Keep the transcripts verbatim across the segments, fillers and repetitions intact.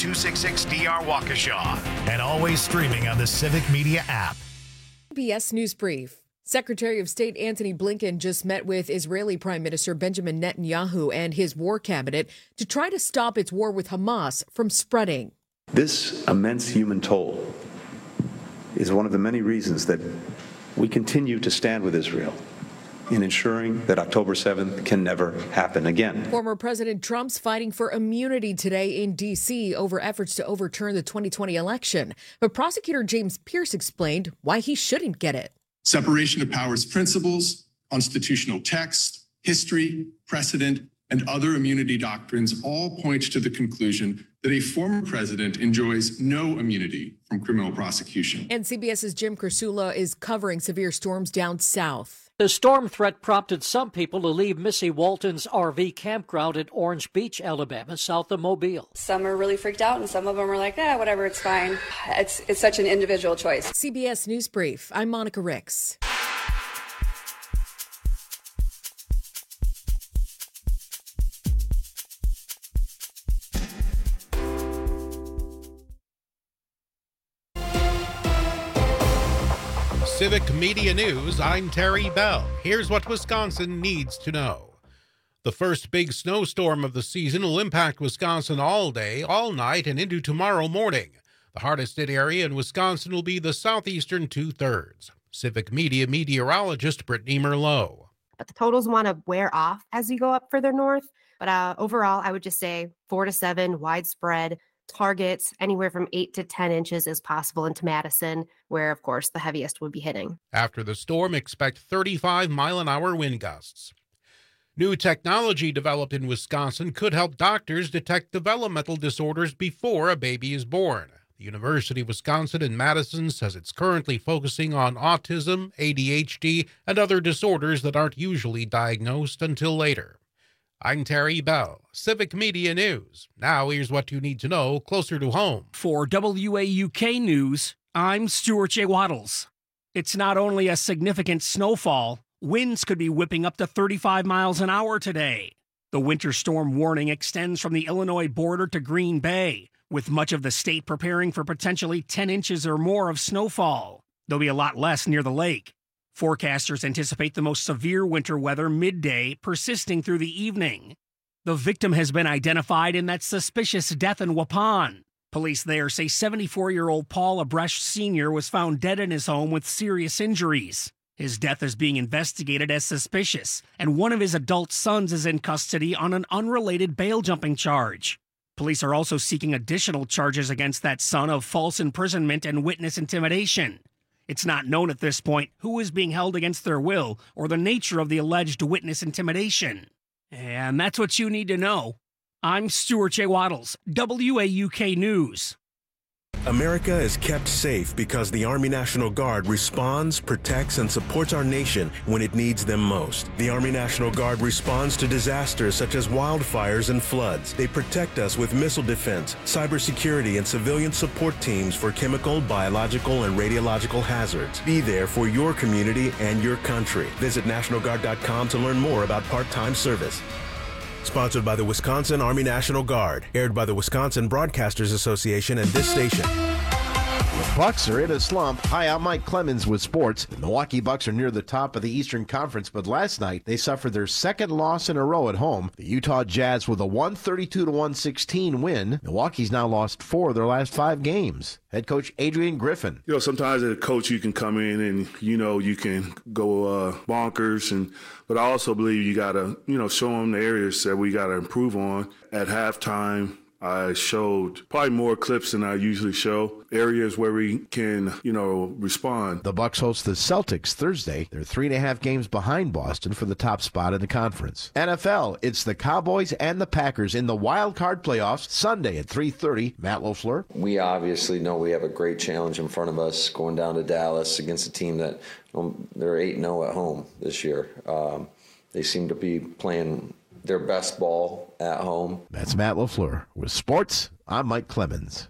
two six six D R Waukesha. And always streaming on the Civic Media app. C B S News Brief. Secretary of State Antony Blinken just met with Israeli Prime Minister Benjamin Netanyahu and his war cabinet to try to stop its war with Hamas from spreading. This immense human toll is one of the many reasons that we continue to stand with Israel in ensuring that October seventh can never happen again. Former President Trump's fighting for immunity today in D C over efforts to overturn the twenty twenty election. But prosecutor James Pierce explained why he shouldn't get it. Separation of powers principles, constitutional text, history, precedent, and other immunity doctrines all point to the conclusion that a former president enjoys no immunity from criminal prosecution. And CBS's Jim Krasula is covering severe storms down south. The storm threat prompted some people to leave Missy Walton's R V campground at Orange Beach, Alabama, south of Mobile. Some are really freaked out, and some of them are like, ah, whatever, it's fine. It's, it's such an individual choice. C B S News Brief. I'm Monica Ricks. Civic Media News, I'm Terry Bell. Here's what Wisconsin needs to know. The first big snowstorm of the season will impact Wisconsin all day, all night, and into tomorrow morning. The hardest hit area in Wisconsin will be the southeastern two-thirds. Civic Media meteorologist Brittany Merlot. But the totals want to wear off as you go up further north. But uh, overall, I would just say four to seven, widespread. Targets anywhere from eight to ten inches is possible into Madison, where, of course, the heaviest would be hitting. After the storm, expect thirty-five mile an hour wind gusts. New technology developed in Wisconsin could help doctors detect developmental disorders before a baby is born. The University of Wisconsin in Madison says it's currently focusing on autism, A D H D, and other disorders that aren't usually diagnosed until later. I'm Terry Bell, Civic Media News. Now here's what you need to know closer to home. For W A U K News, I'm Stuart J. Waddles. It's not only a significant snowfall, winds could be whipping up to thirty-five miles an hour today. The winter storm warning extends from the Illinois border to Green Bay, with much of the state preparing for potentially ten inches or more of snowfall. There'll be a lot less near the lake. Forecasters anticipate the most severe winter weather midday, persisting through the evening. The victim has been identified in that suspicious death in Waupun. Police there say seventy-four-year-old Paul Abresh Senior was found dead in his home with serious injuries. His death is being investigated as suspicious, and one of his adult sons is in custody on an unrelated bail jumping charge. Police are also seeking additional charges against that son of false imprisonment and witness intimidation. It's not known at this point who is being held against their will or the nature of the alleged witness intimidation. And that's what you need to know. I'm Stuart J. Waddles, W A U K News. America is kept safe because the Army National Guard responds, protects, and supports our nation when it needs them most. The Army National Guard responds to disasters such as wildfires and floods. They protect us with missile defense, cybersecurity, and civilian support teams for chemical, biological, and radiological hazards. Be there for your community and your country. Visit National Guard dot com to learn more about part-time service. Sponsored by the Wisconsin Army National Guard. Aired by the Wisconsin Broadcasters Association and this station. The Bucks are in a slump. Hi, I'm Mike Clemens with sports. The Milwaukee Bucks are near the top of the Eastern Conference, but last night they suffered their second loss in a row at home. The Utah Jazz with a one thirty-two to one sixteen win. Milwaukee's now lost four of their last five games. Head coach Adrian Griffin. You know, sometimes as a coach you can come in and, you know, you can go uh, bonkers, and but I also believe you got to, you know, show them the areas that we got to improve on. At halftime, I showed probably more clips than I usually show, areas where we can, you know, respond. The Bucks host the Celtics Thursday. They're three and a half games behind Boston for the top spot in the conference. N F L, it's the Cowboys and the Packers in the wild card playoffs Sunday at three thirty. Matt LaFleur. We obviously know we have a great challenge in front of us going down to Dallas against a team that um, they're eight and oh at home this year. Um, they seem to be playing their best ball at home. That's Matt LaFleur. With sports, I'm Mike Clemens.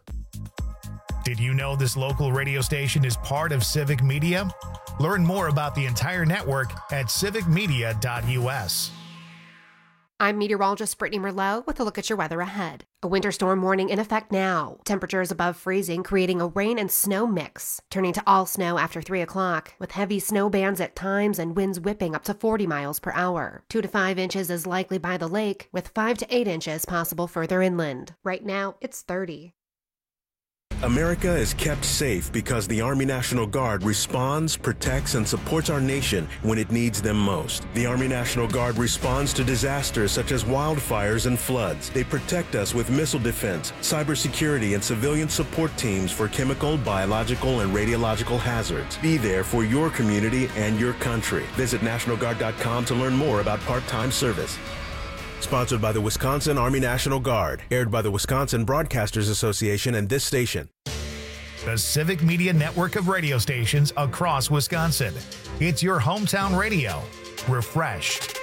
Did you know this local radio station is part of Civic Media? Learn more about the entire network at civic media dot u s. I'm meteorologist Brittany Merlot with a look at your weather ahead. A winter storm warning in effect now. Temperatures above freezing, creating a rain and snow mix, turning to all snow after three o'clock, with heavy snow bands at times and winds whipping up to forty miles per hour. Two to five inches is likely by the lake, with five to eight inches possible further inland. Right now, it's thirty. America is kept safe because the Army National Guard responds, protects, and supports our nation when it needs them most. The Army National Guard responds to disasters such as wildfires and floods. They protect us with missile defense, cybersecurity, and civilian support teams for chemical, biological, and radiological hazards. Be there for your community and your country. Visit National Guard dot com to learn more about part-time service. Sponsored by the Wisconsin Army National Guard. Aired by the Wisconsin Broadcasters Association and this station. The Civic Media network of radio stations across Wisconsin. It's your hometown radio. Refreshed.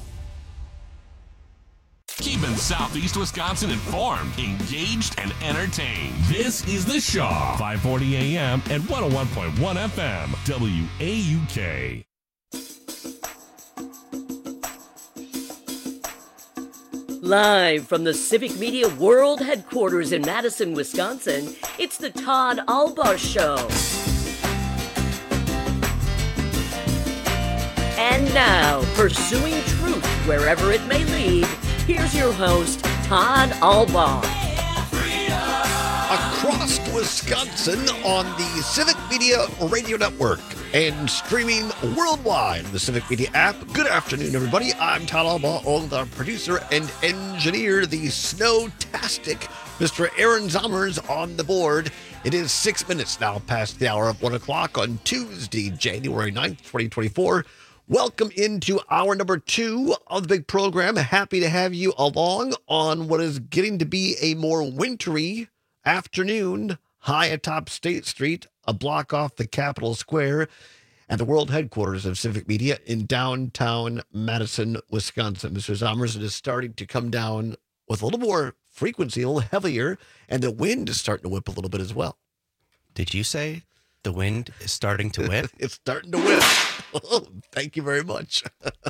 Keeping Southeast Wisconsin informed, engaged, and entertained. This is The Shaw. five forty A M and one oh one point one F M. W A U K. Live from the Civic Media World Headquarters in Madison, Wisconsin, it's the Todd Albaugh Show. And now, pursuing truth wherever it may lead, here's your host, Todd Albaugh. Across Wisconsin on the Civic Media Radio Network and streaming worldwide on the Civic Media app. Good afternoon, everybody. I'm Todd Albaugh, the producer and engineer, the snow-tastic Mister Aaron Zommers on the board. It is six minutes now past the hour of one o'clock on Tuesday, January ninth, twenty twenty-four. Welcome into hour number two of the big program. Happy to have you along on what is getting to be a more wintry afternoon high atop State Street, a block off the Capitol Square and the world headquarters of Civic Media in downtown Madison, Wisconsin. Mister Zommers, it is starting to come down with a little more frequency, a little heavier, and the wind is starting to whip a little bit as well. Did you say the wind is starting to whip? It's starting to whip. Oh, thank you very much.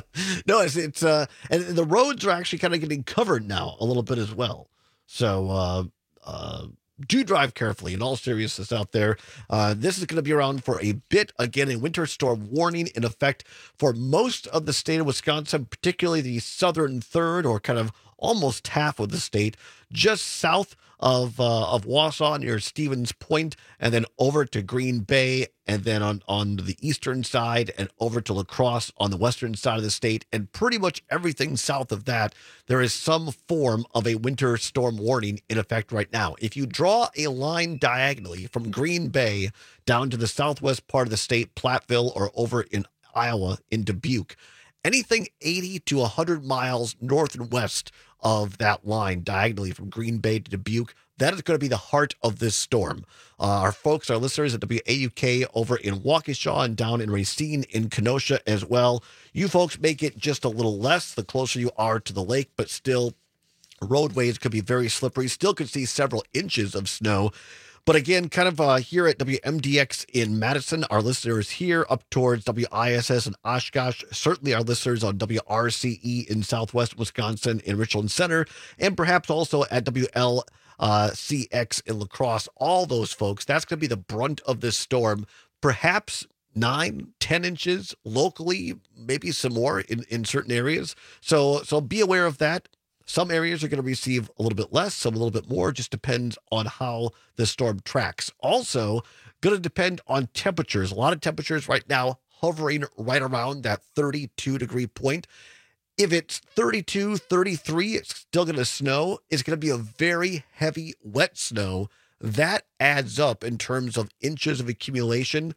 No, it's, it's uh, and the roads are actually kind of getting covered now a little bit as well. So, uh, uh, do drive carefully in all seriousness out there. Uh, this is going to be around for a bit. Again, a winter storm warning in effect for most of the state of Wisconsin, particularly the southern third or kind of almost half of the state, just south of uh, of Wausau near Stevens Point, and then over to Green Bay, and then on, on the eastern side and over to La Crosse on the western side of the state, and pretty much everything south of that, there is some form of a winter storm warning in effect right now. If you draw a line diagonally from Green Bay down to the southwest part of the state, Platteville, or over in Iowa in Dubuque, anything eighty to one hundred miles north and west of that line diagonally from Green Bay to Dubuque, that is going to be the heart of this storm. Uh, our folks, our listeners at W A U K over in Waukesha and down in Racine in Kenosha as well. You folks make it just a little less the closer you are to the lake, but still roadways could be very slippery. Still could see several inches of snow. But again, kind of uh, here at W M D X in Madison, our listeners here up towards W I S S in Oshkosh, certainly our listeners on W R C E in Southwest Wisconsin in Richland Center, and perhaps also at W L C X in La Crosse, all those folks, that's going to be the brunt of this storm. Perhaps nine, ten inches locally, maybe some more in, in certain areas. So, so be aware of that. Some areas are going to receive a little bit less, some a little bit more. Just depends on how the storm tracks. Also, going to depend on temperatures. A lot of temperatures right now hovering right around that thirty-two degree point. If it's thirty-two, thirty-three, it's still going to snow. It's going to be a very heavy, wet snow. That adds up in terms of inches of accumulation,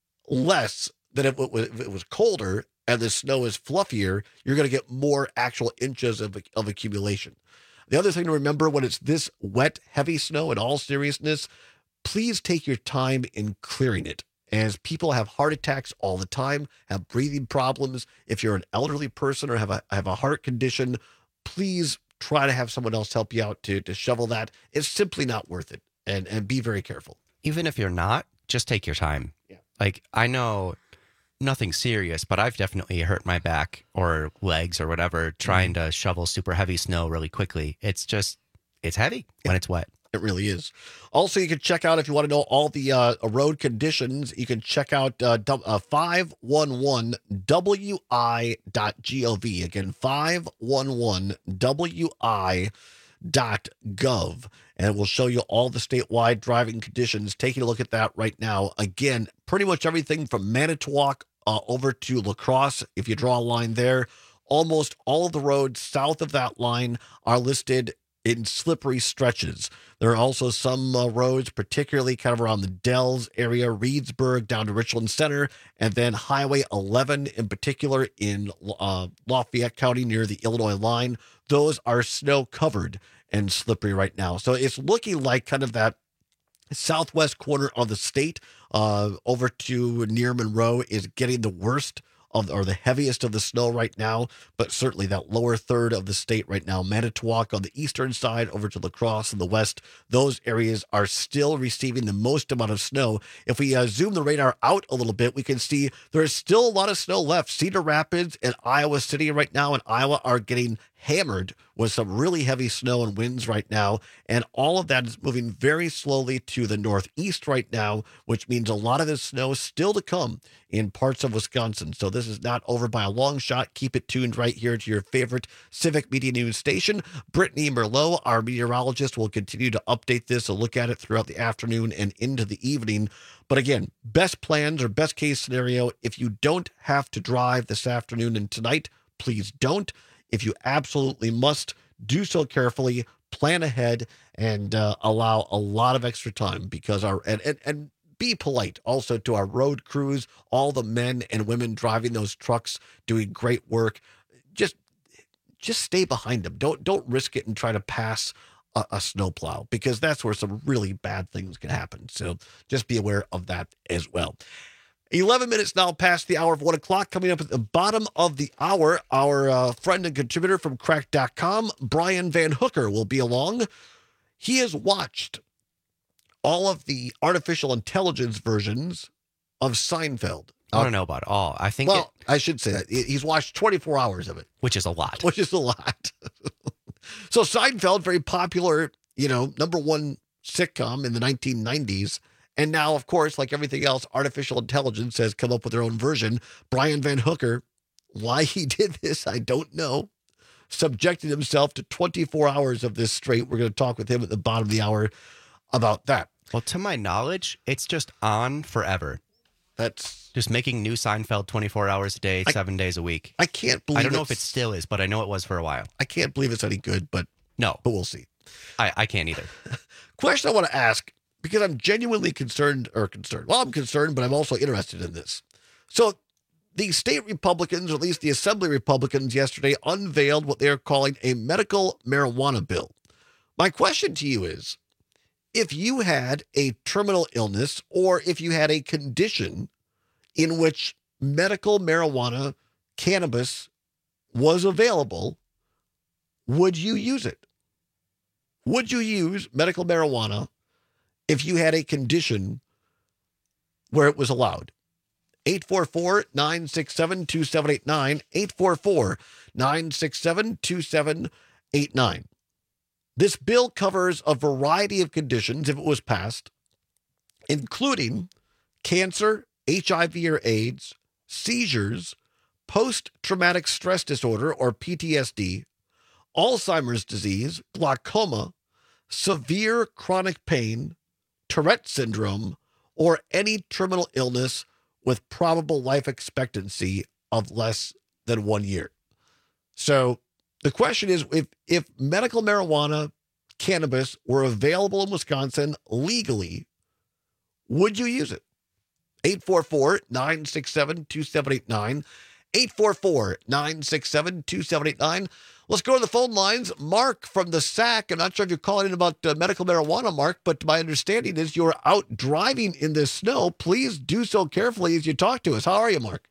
less than if it was, if it was colder and the snow is fluffier, you're going to get more actual inches of, of accumulation. The other thing to remember when it's this wet, heavy snow, in all seriousness, please take your time in clearing it. As people have heart attacks all the time, have breathing problems. If you're an elderly person or have a have a heart condition, please try to have someone else help you out to, to shovel that. It's simply not worth it. And, and be very careful. Even if you're not, just take your time. Yeah. Like, I know nothing serious, but I've definitely hurt my back or legs or whatever trying to shovel super heavy snow really quickly. It's just, it's heavy when it's wet. It really is. Also, you can check out, if you want to know all the uh, road conditions, you can check out uh, uh, five one one W I dot gov. Again, five one one W I dot gov. And it will show you all the statewide driving conditions. Taking a look at that right now. Again, pretty much everything from Manitowoc uh, over to La Crosse. If you draw a line there, almost all of the roads south of that line are listed in slippery stretches. There are also some uh, roads, particularly kind of around the Dells area, Reedsburg down to Richland Center, and then Highway eleven in particular in uh, Lafayette County near the Illinois line. Those are snow covered and slippery right now. So it's looking like kind of that southwest corner of the state uh, over to near Monroe is getting the worst of, or the heaviest of the snow right now, but certainly that lower third of the state right now, Manitowoc on the eastern side over to La Crosse in the west, those areas are still receiving the most amount of snow. If we uh, zoom the radar out a little bit, we can see there's still a lot of snow left. Cedar Rapids and Iowa City right now in Iowa are getting hammered with some really heavy snow and winds right now, and all of that is moving very slowly to the northeast right now, which means a lot of this snow is still to come in parts of Wisconsin. So this is not over by a long shot. Keep it tuned right here to your favorite Civic Media News station. Brittany Merlot, our meteorologist, will continue to update this and look at it throughout the afternoon and into the evening. But again, best plans or best case scenario, if you don't have to drive this afternoon and tonight, please don't. If you absolutely must, do so carefully, plan ahead, and uh, allow a lot of extra time because our and, and and be polite also to our road crews, all the men and women driving those trucks, doing great work. Just just stay behind them. Don't don't risk it and try to pass a, a snowplow because that's where some really bad things can happen. So just be aware of that as well. eleven minutes now past the hour of one o'clock. Coming up at the bottom of the hour, our uh, friend and contributor from crack dot com, Brian Van Hooker, will be along. He has watched all of the artificial intelligence versions of Seinfeld. I don't know about all. I think Well, it, I should say that. He's watched twenty-four hours of it. which is a lot. Which is a lot. So Seinfeld, very popular, you know, number one sitcom in the nineteen nineties. And now, of course, like everything else, artificial intelligence has come up with their own version. Brian Van Hooker, why he did this, I don't know. Subjected himself to twenty-four hours of this straight. We're going to talk with him at the bottom of the hour about that. Well, to my knowledge, it's just on forever. That's just making new Seinfeld twenty-four hours a day, I, seven days a week. I can't believe I don't know it's, if it still is, but I know it was for a while. I can't believe it's any good, but no, but we'll see. I, I can't either. Question I want to ask, because I'm genuinely concerned or concerned. Well, I'm concerned, but I'm also interested in this. So the state Republicans, or at least the Assembly Republicans yesterday, unveiled what they're calling a medical marijuana bill. My question to you is, if you had a terminal illness or if you had a condition in which medical marijuana, cannabis, was available, would you use it? Would you use medical marijuana if you had a condition where it was allowed? eight four four, nine six seven, two seven eight nine, eight four four, nine six seven, two seven eight nine. This bill covers a variety of conditions if it was passed, including cancer, H I V or AIDS, seizures, post-traumatic stress disorder or P T S D, Alzheimer's disease, glaucoma, severe chronic pain, Tourette syndrome, or any terminal illness with probable life expectancy of less than one year. So the question is, if, if medical marijuana, cannabis were available in Wisconsin legally, would you use it? eight four four, nine six seven, two seven eight nine, eight four four, nine six seven, two seven eight nine. Let's go to the phone lines. Mark from the S A C. I'm not sure if you're calling in about uh, medical marijuana, Mark, but my understanding is you're out driving in this snow. Please do so carefully as you talk to us. How are you, Mark?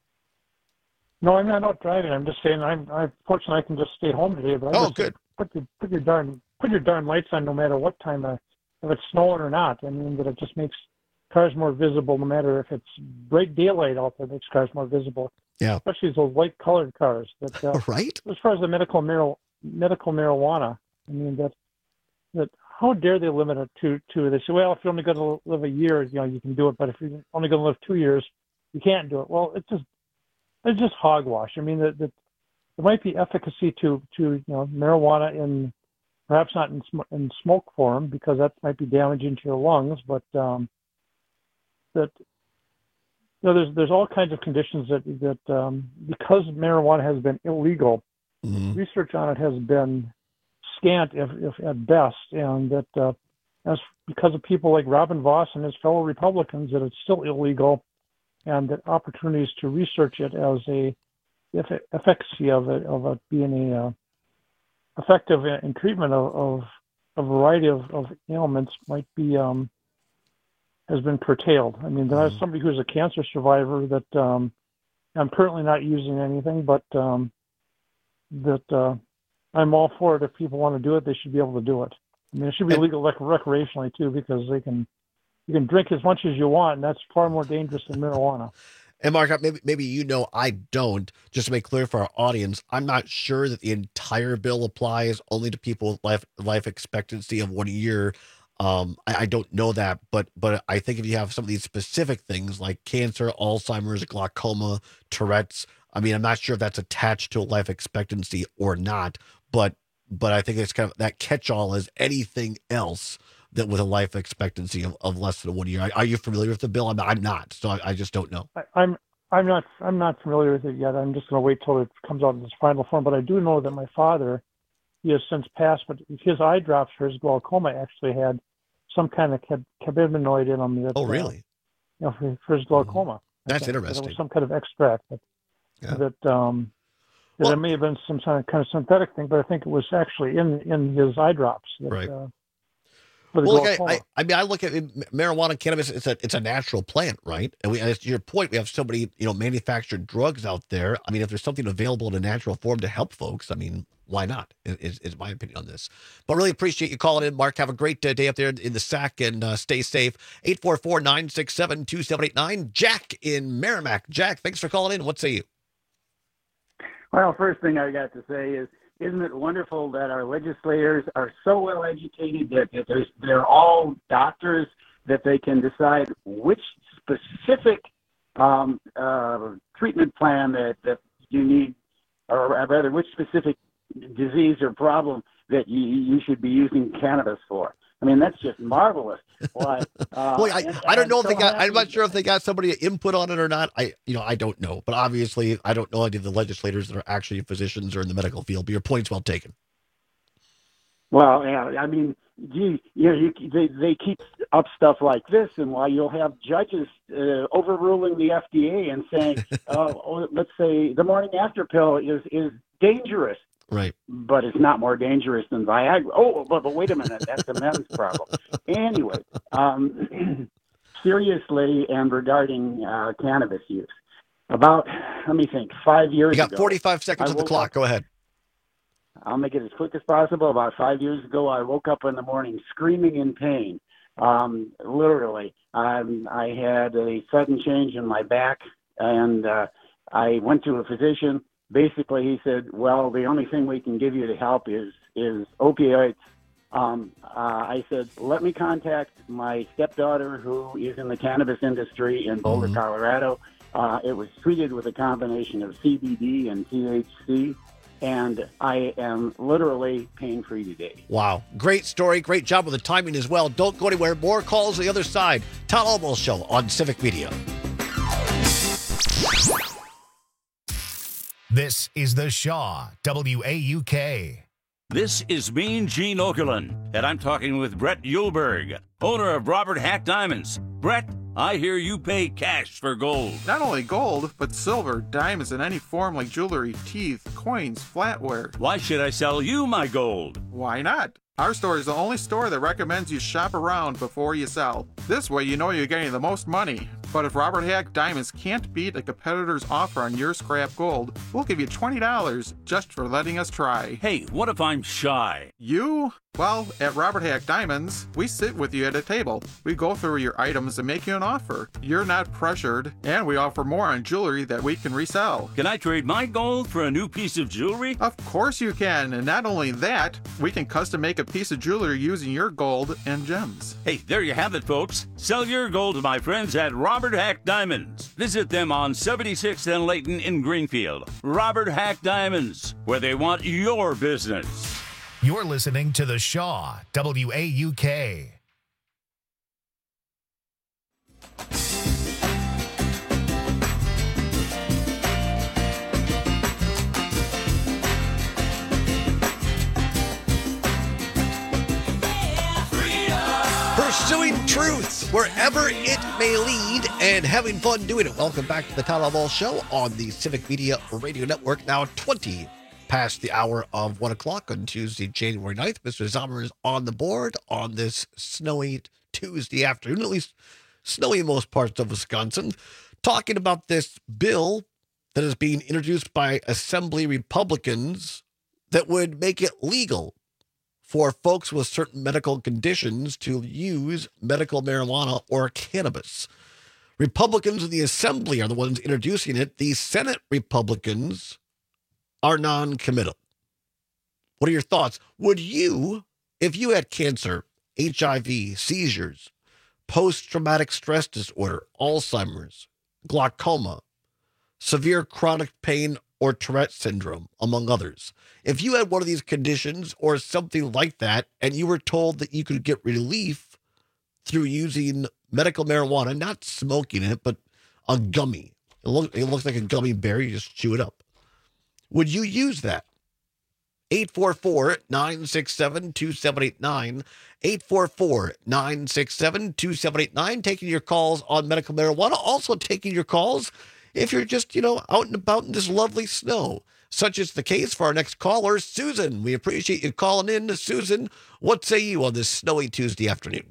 No, I'm not out driving. I'm just saying I'm, I'm fortunate I can just stay home today. But I oh, just good. Put your, put your darn put your darn lights on no matter what time, uh, if it's snowing or not. I mean, but it just makes cars more visible, no matter if it's bright daylight out there, makes cars more visible. Yeah. Especially those light-colored cars. That, uh, right. As far as the medical mar- medical marijuana, I mean, that that how dare they limit it to to they say, well, if you're only going to live a year, you know, you can do it, but if you're only going to live two years, you can't do it. Well, it's just it's just hogwash. I mean, that, that there might be efficacy to to you know marijuana in perhaps not in sm- in smoke form, because that might be damaging to your lungs, but um, that you know, there's there's all kinds of conditions that that um, because marijuana has been illegal, mm-hmm. research on it has been scant, if, if at best, and that uh, as because of people like Robin Voss and his fellow Republicans, that it's still illegal, and that opportunities to research it as a if efficacy of it of it being a uh, effective in treatment of, of a variety of, of ailments might be um, has been curtailed. I mean, there's somebody who's a cancer survivor that um, I'm currently not using anything, but um, that uh, I'm all for it. If people want to do it, they should be able to do it. I mean, it should be legal rec- recreationally too, because they can you can drink as much as you want, and that's far more dangerous than marijuana. And Mark, maybe maybe you know, I don't. Just to make clear for our audience, I'm not sure that the entire bill applies only to people with life life expectancy of one year. Um, I, I don't know that, but but I think if you have some of these specific things like cancer, Alzheimer's, glaucoma, Tourette's, I mean, I'm not sure if that's attached to a life expectancy or not. But but I think it's kind of that catch-all as anything else that with a life expectancy of, of less than one year. Are, are you familiar with the bill? I'm, I'm not, so I, I just don't know. I, I'm I'm not I'm not familiar with it yet. I'm just going to wait till it comes out in its final form. But I do know that my father, he has since passed, but his eye drops for his glaucoma actually had some kind of cab- cannabinoid in them. That, oh, really? Uh, you know, for, for his glaucoma. That's think. interesting. There was some kind of extract that yeah. that um that well, it may have been some kind of, kind of synthetic thing, but I think it was actually in in his eye drops. That, right. Uh, Well, look, I, I mean, I look at marijuana, cannabis. It's a it's a natural plant, right? And we, as to your point, we have so many you know manufactured drugs out there. I mean, if there's something available in a natural form to help folks, I mean, why not? Is, is my opinion on this. But really appreciate you calling in, Mark. Have a great uh, day up there in the S A C, and uh, stay safe. eight four four, nine six seven, two seven eight nine. Jack in Merrimack. Jack, thanks for calling in. What say you? Well, first thing I got to say is, isn't it wonderful that our legislators are so well educated that, that they're, they're all doctors, that they can decide which specific um, uh, treatment plan that, that you need, or rather which specific disease or problem that you, you should be using cannabis for. I mean, that's just marvelous. Why? Uh, Boy, I, and, I don't know if so they got, happy. I'm not sure if they got somebody to input on it or not. I, you know, I don't know, but obviously I don't know any of the legislators that are actually physicians or in the medical field, but your point's well taken. Well, yeah, I mean, gee, you know, you, they, they keep up stuff like this, and while you'll have judges uh, overruling the F D A and saying, uh, oh, let's say the morning after pill is, is dangerous. Right. But it's not more dangerous than Viagra. Oh, but, but wait a minute. That's a men's problem. Anyway, um, seriously, and regarding uh, cannabis use, about, let me think, five years You got ago, forty-five seconds I on the woke clock. up- Go ahead. I'll make it as quick as possible. About five years ago, I woke up in the morning screaming in pain. Um, literally, um, I had a sudden change in my back, and uh, I went to a physician. Basically, he said, well, the only thing we can give you to help is is opioids. Um, uh, I said, let me contact my stepdaughter, who is in the cannabis industry in Boulder, Mm-hmm. Colorado. Uh, it was treated with a combination of C B D and T H C, and I am literally pain-free today. Wow. Great story. Great job with the timing as well. Don't go anywhere. More calls on the other side. Todd Almost Show on Civic Media. This is the Shaw, W A U K. This is Mean Gene Okerlund, and I'm talking with Brett Yulberg, owner of Robert Hack Diamonds. Brett, I hear you pay cash for gold. Not only gold, but silver, diamonds in any form like jewelry, teeth, coins, flatware. Why should I sell you my gold? Why not? Our store is the only store that recommends you shop around before you sell. This way you know you're getting the most money. But if Robert Hack Diamonds can't beat a competitor's offer on your scrap gold, we'll give you twenty dollars just for letting us try. Hey, what if I'm shy? You? Well, at Robert Hack Diamonds, we sit with you at a table. We go through your items and make you an offer. You're not pressured, and we offer more on jewelry that we can resell. Can I trade my gold for a new piece of jewelry? Of course you can, and not only that, we can custom make a piece of jewelry using your gold and gems. Hey, there you have it, folks. Sell your gold to my friends at Robert Hack Diamonds. Visit them on seventy-sixth and Layton in Greenfield. Robert Hack Diamonds, where they want your business. You're listening to The Shaw, W A U K. Pursuing truth wherever it may lead and having fun doing it. Welcome back to the Todd Ball Show on the Civic Media Radio Network. Now twenty past the hour of one o'clock on Tuesday, January ninth. Mister Zomer is on the board on this snowy Tuesday afternoon, at least snowy in most parts of Wisconsin, talking about this bill that is being introduced by Assembly Republicans that would make it legal for folks with certain medical conditions to use medical marijuana or cannabis. Republicans in the Assembly are the ones introducing it. The Senate Republicans are non-committal. What are your thoughts? Would you, if you had cancer, H I V, seizures, post-traumatic stress disorder, Alzheimer's, glaucoma, severe chronic pain, or Tourette syndrome, among others, if you had one of these conditions or something like that, and you were told that you could get relief through using medical marijuana, not smoking it, but a gummy, it, look, it looks like a gummy bear, you just chew it up, would you use that? eight four four, nine six seven, two seven eight nine, eight four four, nine six seven, two seven eight nine, taking your calls on medical marijuana, also taking your calls if you're just, you know, out and about in this lovely snow. Such is the case for our next caller, Susan. We appreciate you calling in. Susan, what say you on this snowy Tuesday afternoon?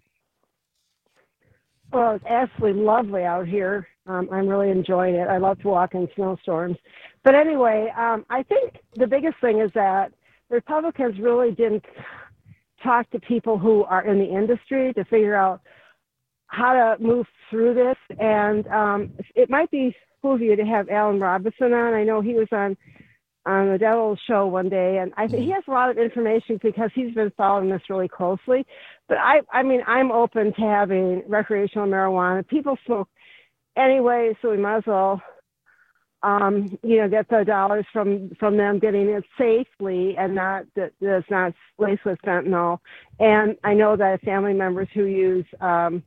Well, it's absolutely lovely out here. Um, I'm really enjoying it. I love to walk in snowstorms. But anyway, um, I think the biggest thing is that the Republicans really didn't talk to people who are in the industry to figure out how to move through this. And um, it might be cool of you to have Alan Robinson on. I know he was on on the Devil Show one day, and I think he has a lot of information because he's been following this really closely. But I, I mean, I'm open to having recreational marijuana. People smoke anyway, so we might as well, um, you know, get the dollars from, from them getting it safely and not that it's not laced with fentanyl. And I know that family members who use um,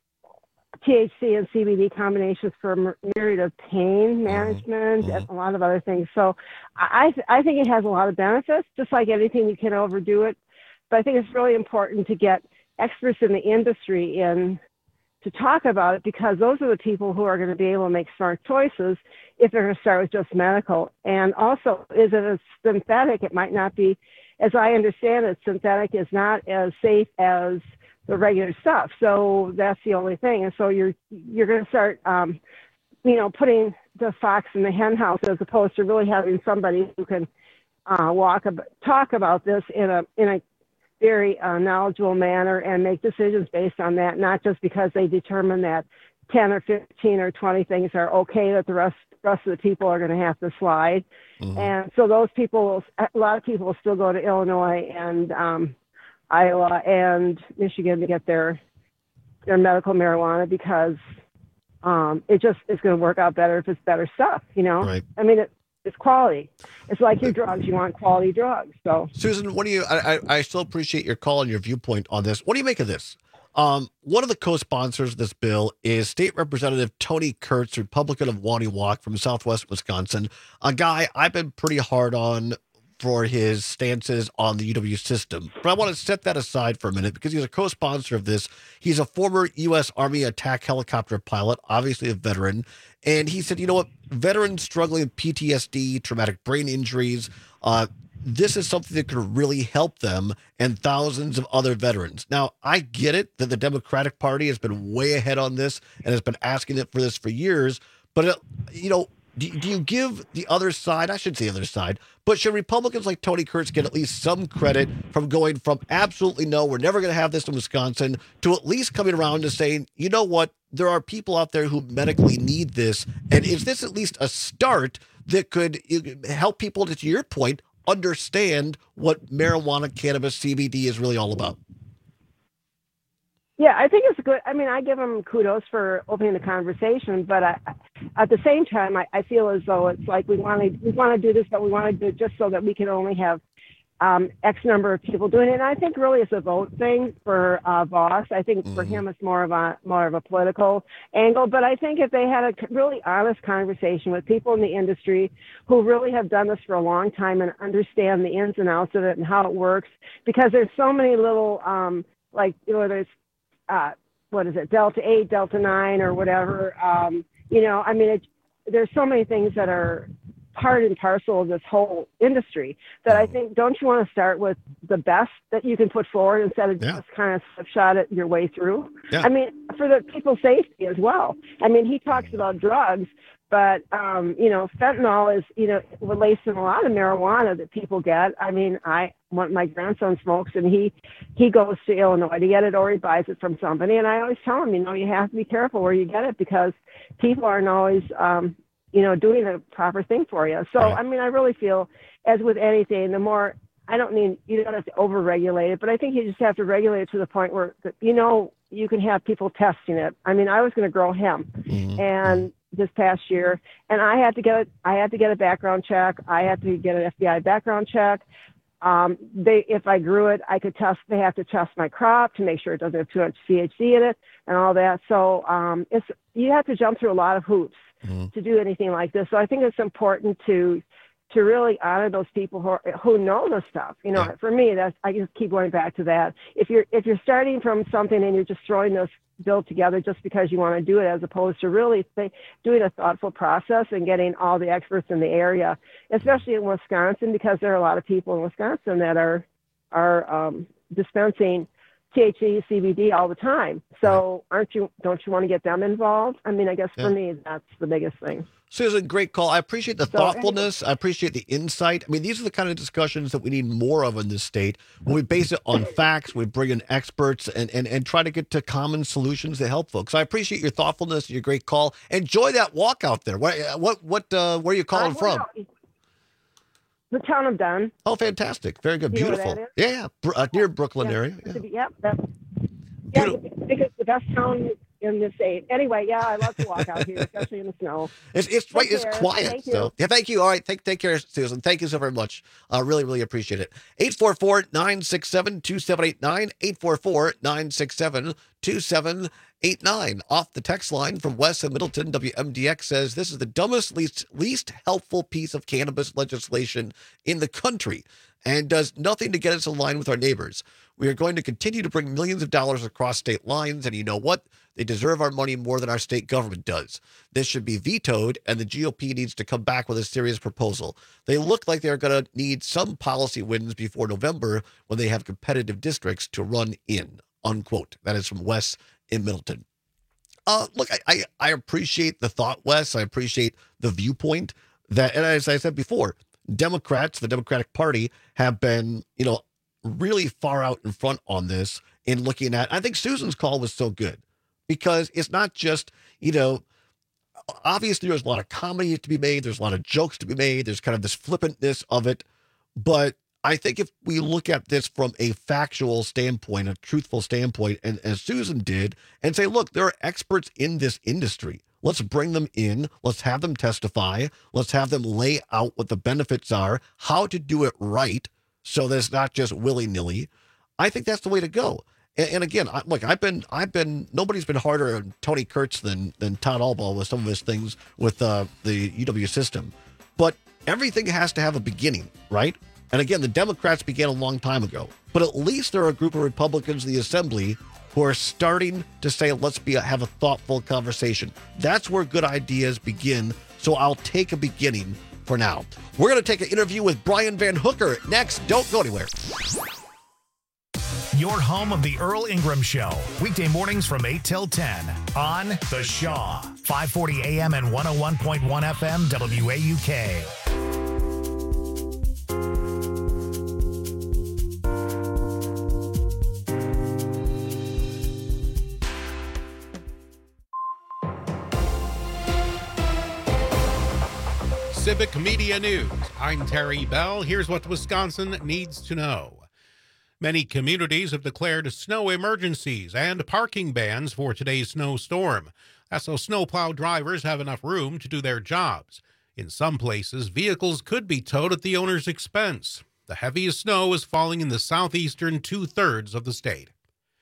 T H C and C B D combinations for myriad of pain management mm-hmm. and a lot of other things. So I, I think it has a lot of benefits, just like anything, you can overdo it. But I think it's really important to get experts in the industry in to talk about it, because those are the people who are going to be able to make smart choices if they're going to start with just medical. And also, is it a synthetic? It might not be, as I understand it, synthetic is not as safe as the regular stuff. So that's the only thing. And so you're you're going to start, um, you know, putting the fox in the hen house as opposed to really having somebody who can uh, walk ab- talk about this in a in a very uh, knowledgeable manner and make decisions based on that, not just because they determine that ten or fifteen or twenty things are okay, that the rest rest of the people are going to have to slide. Mm-hmm. And so those people, a lot of people will still go to Illinois and um, Iowa and Michigan to get their their medical marijuana because um, it just is going to work out better if it's better stuff, you know? Right. I mean, it, it's quality. It's like your drugs. You want quality drugs. So, Susan, what do you, I, I, I still appreciate your call and your viewpoint on this. What do you make of this? Um, one of the co-sponsors of this bill is State Representative Tony Kurtz, Republican of Wauniwoc from Southwest Wisconsin, a guy I've been pretty hard on for his stances on the U W system. But I want to set that aside for a minute because he's a co-sponsor of this. He's a former U S Army attack helicopter pilot, obviously a veteran. And he said, you know what, veterans struggling with P T S D, traumatic brain injuries, uh, this is something that could really help them and thousands of other veterans. Now, I get it that the Democratic Party has been way ahead on this and has been asking it for this for years. But, it, you know, Do, do you give the other side, I should say the other side, but should Republicans like Tony Kurtz get at least some credit from going from absolutely no, we're never going to have this in Wisconsin, to at least coming around and saying, you know what, there are people out there who medically need this, and is this at least a start that could help people, to your point, understand what marijuana, cannabis, C B D is really all about? Yeah, I think it's good. I mean, I give them kudos for opening the conversation, but I, at the same time, I, I feel as though it's like we want to we want to do this, but we want to do it just so that we can only have um, X number of people doing it. And I think really it's a vote thing for uh, Voss. I think mm-hmm. for him it's more of a more of a political angle. But I think if they had a really honest conversation with people in the industry who really have done this for a long time and understand the ins and outs of it and how it works, because there's so many little um, like you know there's Uh, what is it, Delta eight, Delta nine, or whatever. Um, you know, I mean, it, there's so many things that are part and parcel of this whole industry that I think, don't you want to start with the best that you can put forward instead of yeah. just kind of slipshod it your way through? Yeah. I mean, for the people's safety as well. I mean, he talks about drugs, but, um, you know, fentanyl is, you know, laced in a lot of marijuana that people get. I mean, I, one, my grandson smokes, and he, he goes to Illinois to get it, or he buys it from somebody. And I always tell him, you know, you have to be careful where you get it, because people aren't always, um, you know, doing the proper thing for you. So, right. I mean, I really feel, as with anything, the more, I don't mean, you don't have to over-regulate it, but I think you just have to regulate it to the point where, you know, you can have people testing it. I mean, I was going to grow hemp, mm-hmm. and this past year, and I had to get a, I had to get a background check. I had to get an F B I background check. Um, they, if I grew it, I could test. They have to test my crop to make sure it doesn't have too much C H C in it and all that. So um, it's you have to jump through a lot of hoops mm-hmm. to do anything like this. So I think it's important to to really honor those people who are, who know the stuff. You know, yeah. for me, that's I just keep going back to that. If you're if you're starting from something and you're just throwing this bill together just because you want to do it, as opposed to really th- doing a thoughtful process and getting all the experts in the area, especially in Wisconsin, because there are a lot of people in Wisconsin that are are um, dispensing T H C, C B D all the time. So aren't you? Don't you want to get them involved? I mean, I guess yeah. for me, that's the biggest thing. Susan, great call. I appreciate the so, thoughtfulness. I appreciate the insight. I mean, these are the kind of discussions that we need more of in this state. When we base it on facts, we bring in experts and, and, and try to get to common solutions that help folks. I appreciate your thoughtfulness, your great call. Enjoy that walk out there. What what what uh, where are you calling uh, well, from? The town of Dunn. Oh, fantastic! Very good, you beautiful. Yeah, yeah, Br- uh, near Brooklyn yeah. area. Yeah, yep. That's, yeah, I think it's the best town in the state. Anyway, yeah, I love to walk out here, especially in the snow. It's it's right. It's quiet. So yeah, thank you. All right, take take care, Susan. Thank you so very much. I uh, really really appreciate it. eight four four, nine six seven, two seven eight nine. eight four four, nine six seven, two seven eight nine. Off the text line from Wes in Middleton, W M D X says this is the dumbest, least least helpful piece of cannabis legislation in the country, and does nothing to get us in line with our neighbors. We are going to continue to bring millions of dollars across state lines, and you know what? They deserve our money more than our state government does. This should be vetoed, and the G O P needs to come back with a serious proposal. They look like they're going to need some policy wins before November when they have competitive districts to run in, unquote. That is from Wes in Middleton. Uh, look, I, I, I appreciate the thought, Wes. I appreciate the viewpoint that, and as I said before, Democrats, the Democratic Party, have been, you know, really far out in front on this in looking at, I think Susan's call was so good because it's not just, you know, obviously there's a lot of comedy to be made. There's a lot of jokes to be made. There's kind of this flippantness of it. But I think if we look at this from a factual standpoint, a truthful standpoint, and as Susan did, and say, look, there are experts in this industry. Let's bring them in. Let's have them testify. Let's have them lay out what the benefits are, how to do it right, so that it's not just willy-nilly. I think that's the way to go. And, and again, I, look, I've been, I've been, nobody's been harder on Tony Kurtz than than Todd Albaugh with some of his things with uh, the U W system. But everything has to have a beginning, right? And again, the Democrats began a long time ago. But at least there are a group of Republicans in the Assembly who are starting to say, let's be have a thoughtful conversation. That's where good ideas begin. So I'll take a beginning for now. We're going to take an interview with Brian Van Hooker next. Don't go anywhere. your home of the Earl Ingram Show. Weekday mornings from eight till ten on The Shaw. five forty A M and one oh one point one F M W A U K. Civic Media News. I'm Terry Bell. Here's what Wisconsin needs to know. Many communities have declared snow emergencies and parking bans for today's snowstorm. That's so snowplow drivers have enough room to do their jobs. In some places, vehicles could be towed at the owner's expense. The heaviest snow is falling in the southeastern two-thirds of the state.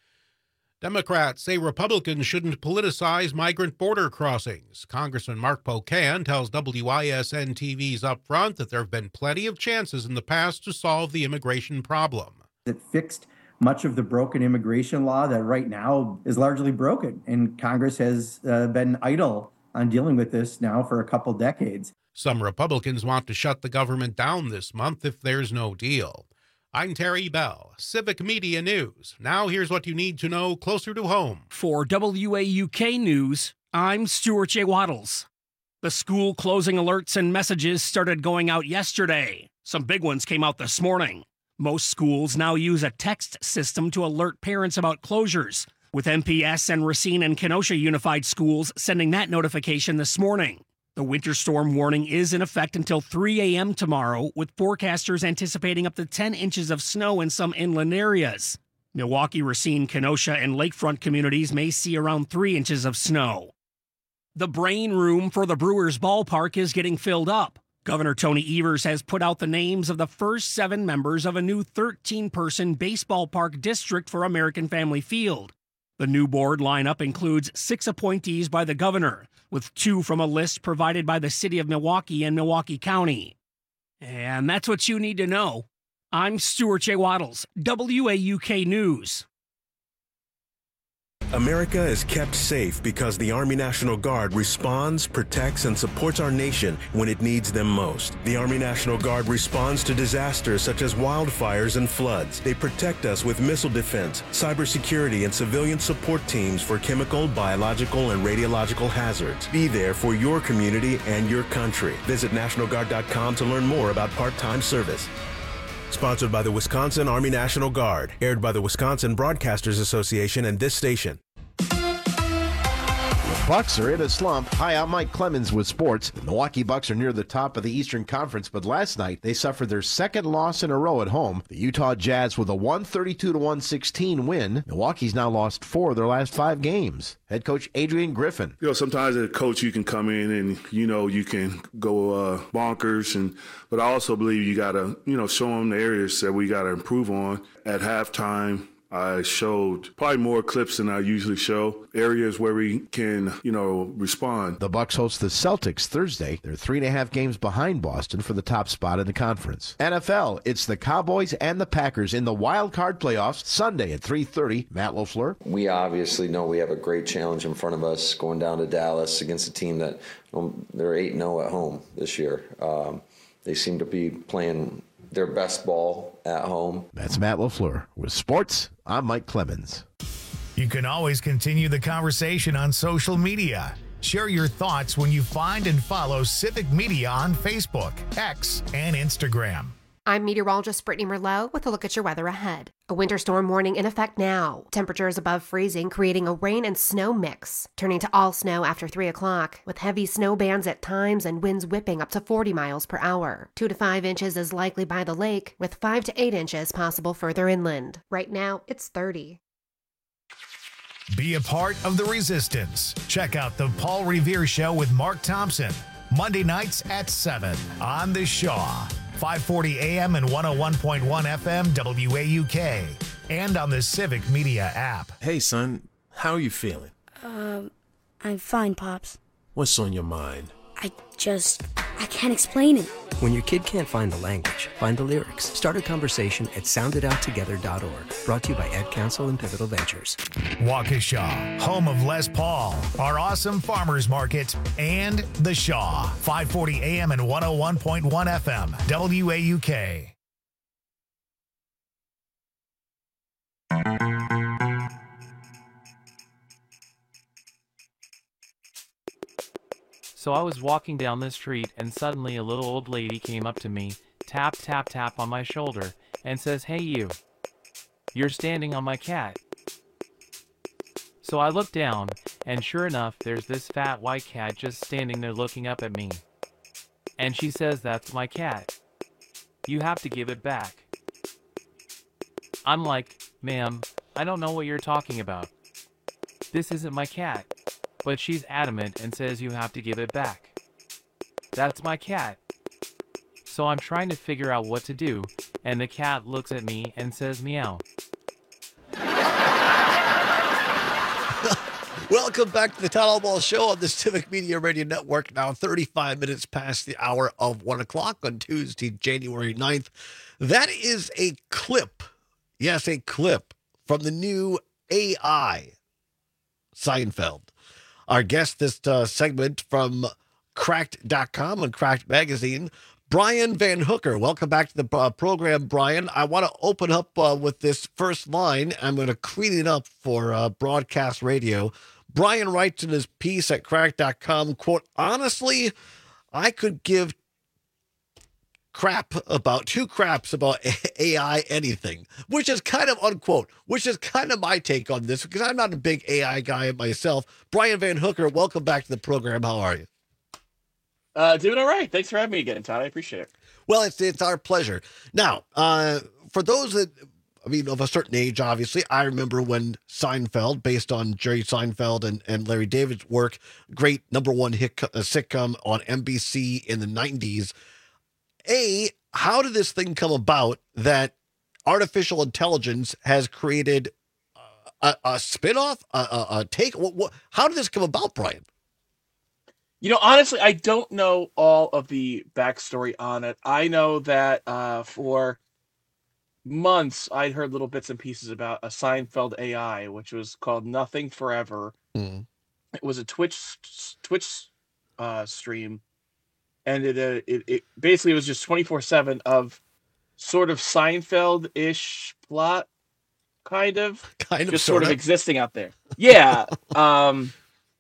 Democrats say Republicans shouldn't politicize migrant border crossings. Congressman Mark Pocan tells W I S N T V's Upfront that there have been plenty of chances in the past to solve the immigration problem. It fixed much of the broken immigration law that right now is largely broken, and Congress has uh, been idle on dealing with this now for a couple decades. Some Republicans want to shut the government down this month if there's no deal. I'm Terry Bell, Civic Media News. Now here's what you need to know closer to home. For W A U K News, I'm Stuart J. Waddles. The school closing alerts and messages started going out yesterday. Some big ones came out this morning. Most schools now use a text system to alert parents about closures, with M P S and Racine and Kenosha Unified Schools sending that notification this morning. The winter storm warning is in effect until three a m tomorrow, with forecasters anticipating up to ten inches of snow in some inland areas. Milwaukee, Racine, Kenosha, and lakefront communities may see around three inches of snow. The brain room for the Brewers ballpark is getting filled up. Governor Tony Evers has put out the names of the first seven members of a new thirteen-person baseball park district for American Family Field. The new board lineup includes six appointees by the governor, with two from a list provided by the city of Milwaukee and Milwaukee County. And that's what you need to know. I'm Stuart J. Waddles, W A U K News. America is kept safe because the Army National Guard responds, protects, and supports our nation when it needs them most. The Army National Guard responds to disasters such as wildfires and floods. They protect us with missile defense, cybersecurity, and civilian support teams for chemical, biological, and radiological hazards. Be there for your community and your country. Visit National Guard dot com to learn more about part-time service. Sponsored by the Wisconsin Army National Guard. Aired by the Wisconsin Broadcasters Association and this station. Bucks are in a slump. Hi, I'm Mike Clemens with sports. The Milwaukee Bucks are near the top of the Eastern Conference, but last night they suffered their second loss in a row at home. The Utah Jazz with a one thirty-two to one sixteen win. Milwaukee's now lost four of their last five games. Head coach Adrian Griffin. You know, sometimes as a coach you can come in and, you know, you can go uh, bonkers, and but I also believe you got to, you know, show them the areas that we got to improve on. At halftime, I showed probably more clips than I usually show, areas where we can, you know, respond. The Bucks host the Celtics Thursday. They're three and a half games behind Boston for the top spot in the conference. N F L, it's the Cowboys and the Packers in the wild card playoffs Sunday at three thirty. Matt LaFleur. We obviously know we have a great challenge in front of us going down to Dallas against a team that um, they're eight and oh at home this year. Um, they seem to be playing their best ball at home. That's Matt LaFleur. With sports, I'm Mike Clemens. You can always continue the conversation on social media. Share your thoughts when you find and follow Civic Media on Facebook, X, and Instagram. I'm meteorologist Brittany Merlot with a look at your weather ahead. A winter storm warning in effect now. Temperatures above freezing, creating a rain and snow mix, turning to all snow after three o'clock, with heavy snow bands at times and winds whipping up to forty miles per hour. Two to five inches is likely by the lake, with five to eight inches possible further inland. Right now, it's thirty. Be a part of the resistance. Check out the Paul Revere Show with Mark Thompson, Monday nights at seven on The Shaw. five forty A M and one oh one point one F M W A U K, and on the Civic Media app. Hey, son, how are you feeling? Um, I'm fine, Pops. What's on your mind? I just, I can't explain it. When your kid can't find the language, find the lyrics. Start a conversation at sound it out together dot org. Brought to you by Ed Council and Pivotal Ventures. Waukesha, home of Les Paul, our awesome farmers market, and The Shaw. five forty A M and one oh one point one F M, W A U K. So I was walking down the street and suddenly a little old lady came up to me, tap tap tap on my shoulder, and says, "Hey you, you're standing on my cat." So I look down, and sure enough, there's this fat white cat just standing there looking up at me. And she says, "That's my cat. You have to give it back." I'm like, "Ma'am, I don't know what you're talking about. This isn't my cat." But she's adamant and says you have to give it back. That's my cat. So I'm trying to figure out what to do, and the cat looks at me and says meow. Welcome back to the Todd Ball Show on the Civic Media Radio Network. Now thirty-five minutes past the hour of one o'clock on Tuesday, January ninth. That is a clip. Yes, a clip from the new A I Seinfeld. Our guest this uh, segment from Cracked dot com and Cracked Magazine, Brian Van Hooker. Welcome back to the uh, program, Brian. I want to open up uh, with this first line. I'm going to clean it up for uh, broadcast radio. Brian writes in his piece at Cracked dot com, quote, "Honestly, I could give crap about two craps about A I anything," which is kind of unquote, which is kind of my take on this because I'm not a big A I guy myself. Brian Van Hooker, welcome back to the program. How are you? Uh, doing all right. Thanks for having me again, Todd. I appreciate it. Well, it's it's our pleasure. Now, uh, for those that, I mean, of a certain age, obviously, I remember when Seinfeld, based on Jerry Seinfeld and, and Larry David's work, great number one hit uh, sitcom on N B C in the nineties. A, how did this thing come about that artificial intelligence has created a, a spinoff, a, a, a take? What, what, how did this come about, Brian? You know, honestly, I don't know all of the backstory on it. I know that uh, for months, I'd heard little bits and pieces about a Seinfeld A I, which was called Nothing Forever. Mm. It was a Twitch Twitch uh, stream. And it, uh, it it basically was just twenty-four seven of sort of Seinfeld-ish plot, kind of. Kind of, just sort sort of of. existing out there. Yeah. um,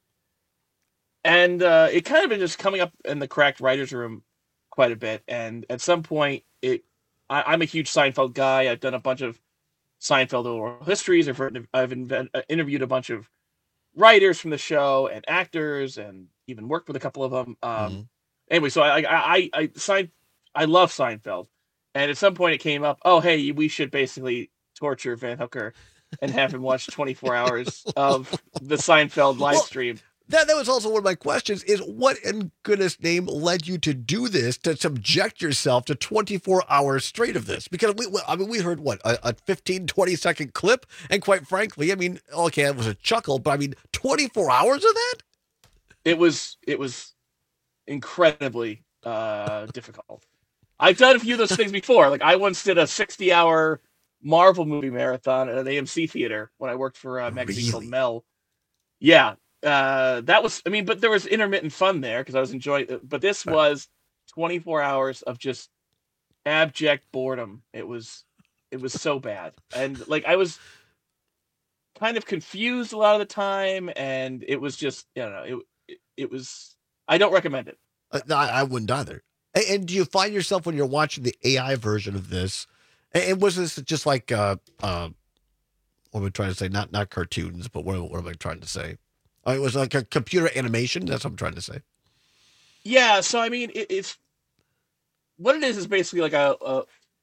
and uh, it kind of been just coming up in the Cracked Writers Room quite a bit. And at some point, it I, I'm a huge Seinfeld guy. I've done a bunch of Seinfeld oral histories. I've, written, I've invent, uh, interviewed a bunch of writers from the show and actors and even worked with a couple of them. Um, Mm-hmm. Anyway, so I, I, I, I, Sein, I love Seinfeld, and at some point it came up. Oh, hey, we should basically torture Van Hooker and have him watch twenty-four hours of the Seinfeld live Well, stream. That that was also one of my questions: is what in goodness name led you to do this, to subject yourself to twenty-four hours straight of this? Because we, I mean, we heard what a, a fifteen, twenty second clip, and quite frankly, I mean, okay, it was a chuckle, but I mean, twenty-four hours of that? It was, it was. incredibly uh difficult. I've done a few of those things before. Like I once did a sixty hour Marvel movie marathon at an A M C theater when I worked for a magazine Really? called Mel. Yeah, uh that was. I mean, but there was intermittent fun there because I was enjoying it. But this was twenty-four hours of just abject boredom. It was, it was so bad, and like I was kind of confused a lot of the time, and it was just, you know, it it, it was. I don't recommend it. Uh, no, I, I wouldn't either. And, and do you find yourself when you're watching the A I version of this, and, and was this just like, uh, uh, what am I trying to say? Not not cartoons, but what, what am I trying to say? Oh, it was like a computer animation. That's what I'm trying to say. Yeah, so I mean, it, it's what it is is basically like a, a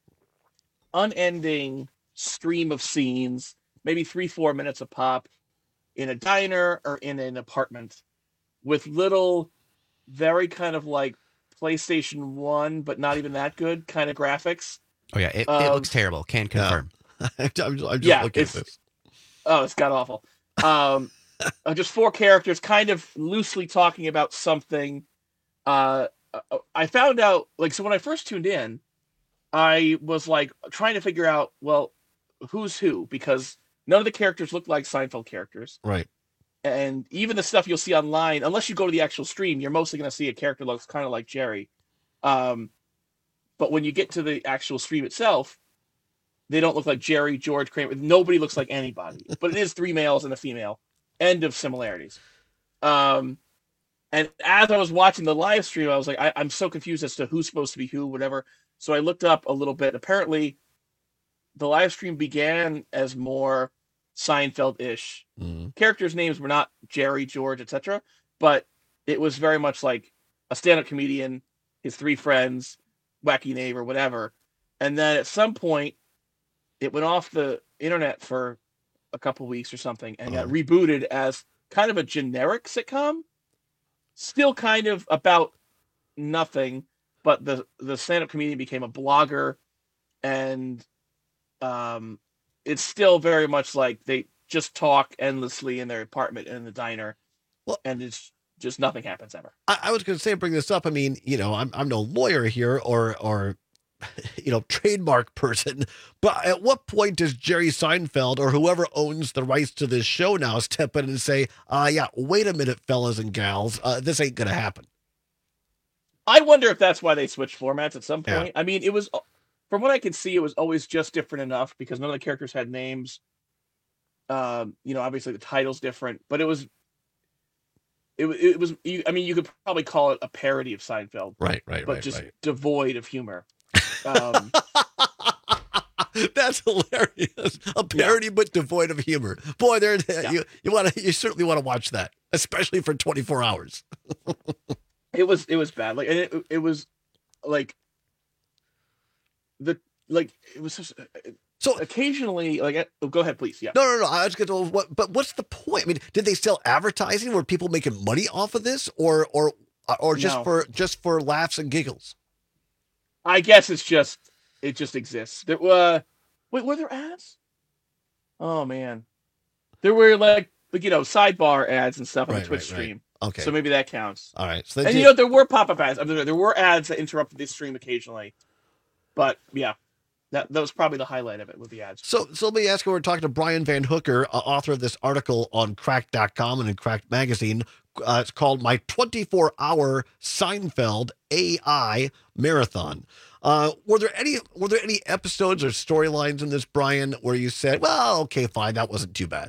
unending stream of scenes, maybe three, four minutes a pop, in a diner or in an apartment, with little, very kind of like PlayStation one, but not even that good kind of graphics. Oh yeah, it, Um, it looks terrible. Can confirm. I'm just, I'm just yeah, looking at it's, this. oh, it's god awful. Um, uh, just four characters, kind of loosely talking about something. Uh, I found out, like, so when I first tuned in, I was like trying to figure out, well, who's who, because none of the characters look like Seinfeld characters. Right. And even the stuff you'll see online, unless you go to the actual stream, you're mostly going to see a character that looks kind of like Jerry. Um, but when you get to the actual stream itself, they don't look like Jerry, George, Kramer. Nobody looks like anybody. But it is three males and a female. End of similarities. Um, And as I was watching the live stream, I was like, I, I'm so confused as to who's supposed to be who, whatever. So I looked up a little bit. Apparently, the live stream began as more Seinfeld-ish. Mm. Characters' names were not Jerry, George, et cetera, but it was very much like a stand-up comedian, his three friends, wacky neighbor, whatever. And then at some point, it went off the internet for a couple weeks or something and got Oh. rebooted as kind of a generic sitcom. Still kind of about nothing, but the, the stand-up comedian became a blogger, and um, it's still very much like they just talk endlessly in their apartment in the diner, well, and it's just nothing happens ever. I, I was going to say, bring this up. I mean, you know, I'm I'm no lawyer here or or you know trademark person, but at what point does Jerry Seinfeld or whoever owns the rights to this show now step in and say, uh, yeah, wait a minute, fellas and gals, uh, this ain't going to happen? I wonder if that's why they switched formats at some Yeah. point. I mean, it was, from what I could see, it was always just different enough because none of the characters had names. Um, you know, obviously the title's different, but it was, it, wa- it was, you, I mean, you could probably call it a parody of Seinfeld. Right, right, but right, just right. devoid of humor. Um, That's hilarious. A parody, but devoid of humor. Boy, there you you want to you certainly want to watch that, especially for twenty-four hours. it was, it was bad. Like, and it, it was like the, like, it was just, so occasionally, like, oh, go ahead, please. Yeah. No, no, no. I was going to. What? But what's the point? I mean, did they sell advertising? Were people making money off of this, or or or just No. for just for laughs and giggles? I guess it's just it just exists. There uh wait, were there ads? Oh man. There were like like you know, sidebar ads and stuff on Right, the Twitch right, right. stream. Okay. So maybe that counts. All right. So And then you you- know, there were pop-up ads. I mean, there were ads that interrupted this stream occasionally. But yeah. That that was probably the highlight of it with the ads. So, so let me ask you, we're talking to Brian Van Hooker, uh, author of this article on cracked dot com and in Cracked Magazine. Uh, it's called My twenty-four hour Seinfeld A I Marathon. Uh, were there any were there any episodes or storylines in this, Brian, where you said, well, okay, fine, that wasn't too bad?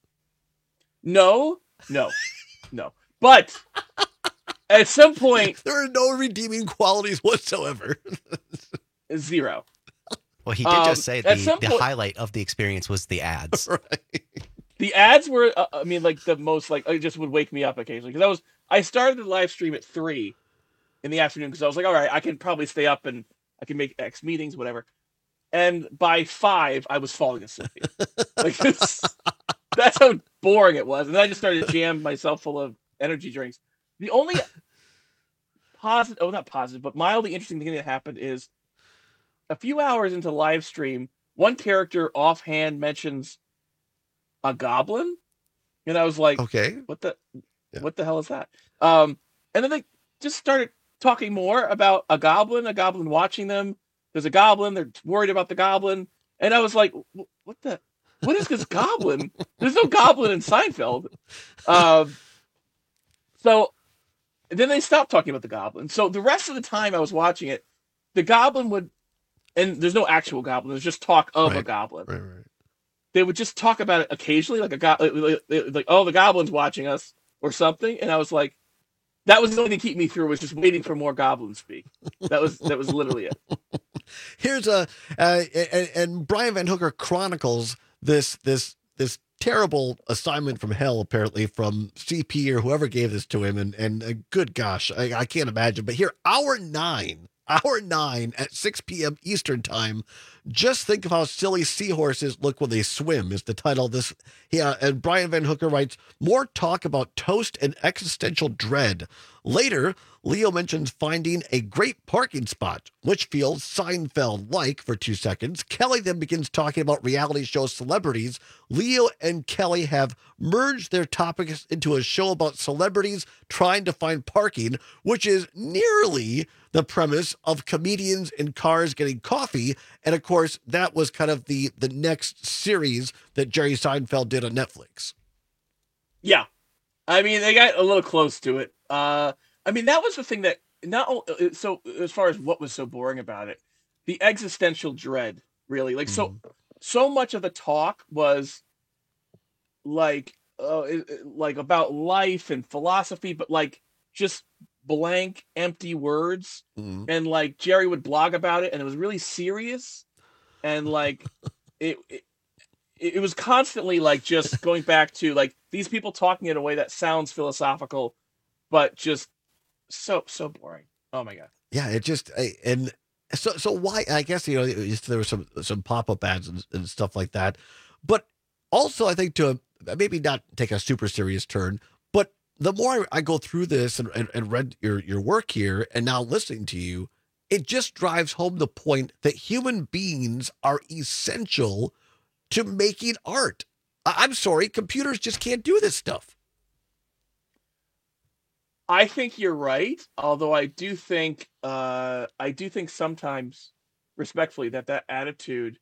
No, no, no. But at some point there are no redeeming qualities whatsoever. Zero. Well, he did Um, just say at the, some the point- highlight of the experience was the ads. The ads were, uh, I mean, like the most, like, it just would wake me up occasionally. Because I was, I started the live stream at three in the afternoon because I was like, all right, I can probably stay up and I can make X meetings, whatever. And by five, I was falling asleep. Like, it's, that's how boring it was. And then I just started to jam myself full of energy drinks. The only positive, oh, not positive, but mildly interesting thing that happened is a few hours into live stream, one character offhand mentions a goblin, and I was like, okay, what the what the hell is that? Um and then they just started talking more about a goblin, a goblin watching them. There's a goblin, they're worried about the goblin, and I was like, "Wh- what the what is this goblin? There's no goblin in Seinfeld." Um so then they stopped talking about the goblin. So the rest of the time I was watching it, the goblin would, and there's no actual goblin, there's just talk of a Right. goblin. Right, right. They would just talk about it occasionally, like a go- like, like, like, oh, the goblin's watching us or something, and I was like, that was the only thing to keep me through, was just waiting for more goblin speak. That was that was literally it. Here's a uh, and, and Brian Van Hooker chronicles this this this terrible assignment from hell, apparently from C P or whoever gave this to him, and and uh, good gosh, I, I can't imagine. But here, hour nine, hour nine at six p.m. Eastern time. Just think of how silly seahorses look when they swim is the title of this. Yeah, and Brian Van Hooker writes, more talk about toast and existential dread. Later, Leo mentions finding a great parking spot, which feels Seinfeld-like for two seconds. Kelly then begins talking about reality show celebrities. Leo and Kelly have merged their topics into a show about celebrities trying to find parking, which is nearly the premise of comedians in cars getting coffee. And of course, that was kind of the the next series that Jerry Seinfeld did on Netflix. Yeah, I mean, they got a little close to it. Uh, I mean, that was the thing that not o- so as far as what was so boring about it, the existential dread, really. Like, so so much of the talk was like uh, it- it- like about life and philosophy, but like just blank, empty words. Mhm. And like Jerry would blog about it, and it was really serious. And like it, it, it was constantly like just going back to like these people talking in a way that sounds philosophical, but just so, so boring. Oh my God. Yeah, it just I- and so so why? I guess you know it was- there were some some pop up ads and, and stuff like that, but also I think to maybe not take a super serious turn, but the more I go through this and, and, and read your your work here and now listening to you, it just drives home the point that human beings are essential to making art. I- I'm sorry, computers just can't do this stuff. I think you're right, although I do think uh, I do think sometimes, respectfully, that that attitude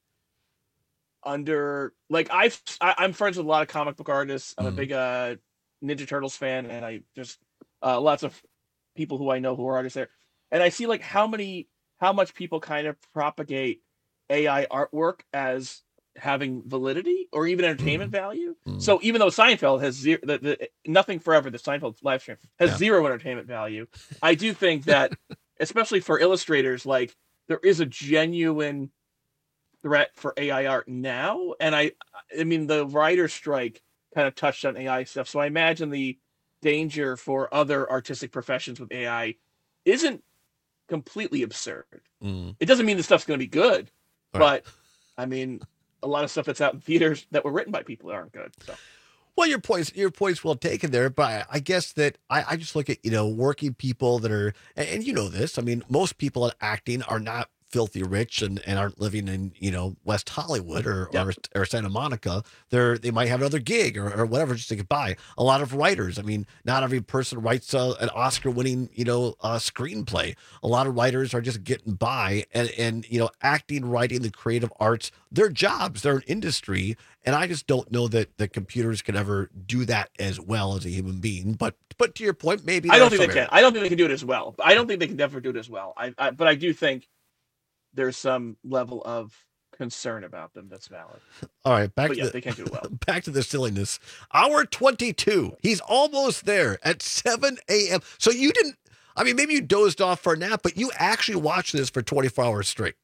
under like I've I, I'm friends with a lot of comic book artists. I'm a Mhm. big uh, Ninja Turtles fan, and I just uh, lots of people who I know who are artists there, and I see like how many how much people kind of propagate A I artwork as having validity or even entertainment value. So even though Seinfeld has zero, the, the, nothing forever, the Seinfeld live stream has Yeah. zero entertainment value. I do think that, especially for illustrators, like there is a genuine threat for A I art now. And I, I mean, the writer's strike kind of touched on A I stuff. So I imagine the danger for other artistic professions with A I isn't completely absurd. Mm. It doesn't mean the stuff's going to be good, Right. but I mean, a lot of stuff that's out in theaters that were written by people that aren't good. So Well, your points your points well taken there, but I, I guess that I, I just look at you know working people that are, and, and you know this. I mean, most people in acting are not filthy rich and, and aren't living in you know West Hollywood or Yeah. or, or Santa Monica. They're they might have another gig or, or whatever just to get by. A lot of writers. I mean, not every person writes a, an Oscar-winning you know uh, screenplay. A lot of writers are just getting by, and and you know acting, writing, the creative arts, they're jobs, they're an industry. And I just don't know that the computers can ever do that as well as a human being. But but to your point, maybe I there don't are think they some can. I don't think they can do it as well. I don't think they can ever do it as well. I, I but I do think there's some level of concern about them that's valid. All right, back But to yeah, the, they can't do it well. back to the silliness. Hour twenty-two. He's almost there at seven a.m. So you didn't. I mean, maybe you dozed off for a nap, but you actually watched this for twenty-four hours straight.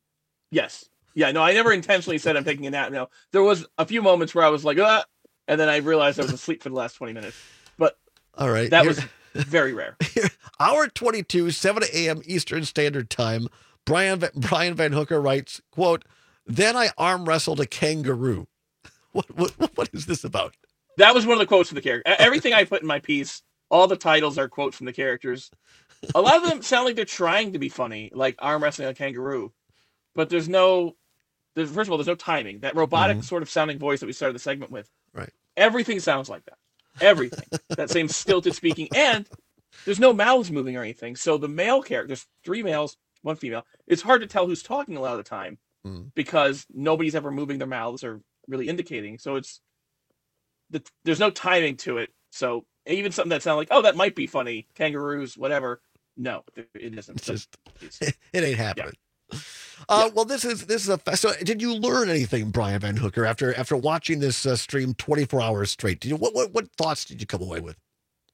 Yes. Yeah, no, I never intentionally said I'm taking a nap. No, there was a few moments where I was like, ah, and then I realized I was asleep for the last twenty minutes. But All right, that here- was very rare. Hour twenty-two, seven a.m. Eastern Standard Time. Brian Va- Brian Van Hooker writes, "Quote: Then I arm wrestled a kangaroo." What what what is this about? That was one of the quotes from the character. E- Everything I put in my piece, all the titles are quotes from the characters. A lot of them sound like they're trying to be funny, like arm wrestling a kangaroo. But there's no, there's, first of all, there's no timing. That robotic Mhm. sort of sounding voice that we started the segment with, Right. everything sounds like that. Everything. That same stilted speaking. And there's no mouths moving or anything. So the male character, there's three males, one female. It's hard to tell who's talking a lot of the time Mm. because nobody's ever moving their mouths or really indicating. So it's, the, there's no timing to it. So even something that sounds like, oh, that might be funny, kangaroos, whatever. No, it isn't. It's So just it ain't happening. Uh, Well, this is this is a fa- so. Did you learn anything, Brian Van Hooker, after after watching this uh, stream twenty-four hours straight? Did you what, what what thoughts did you come away with?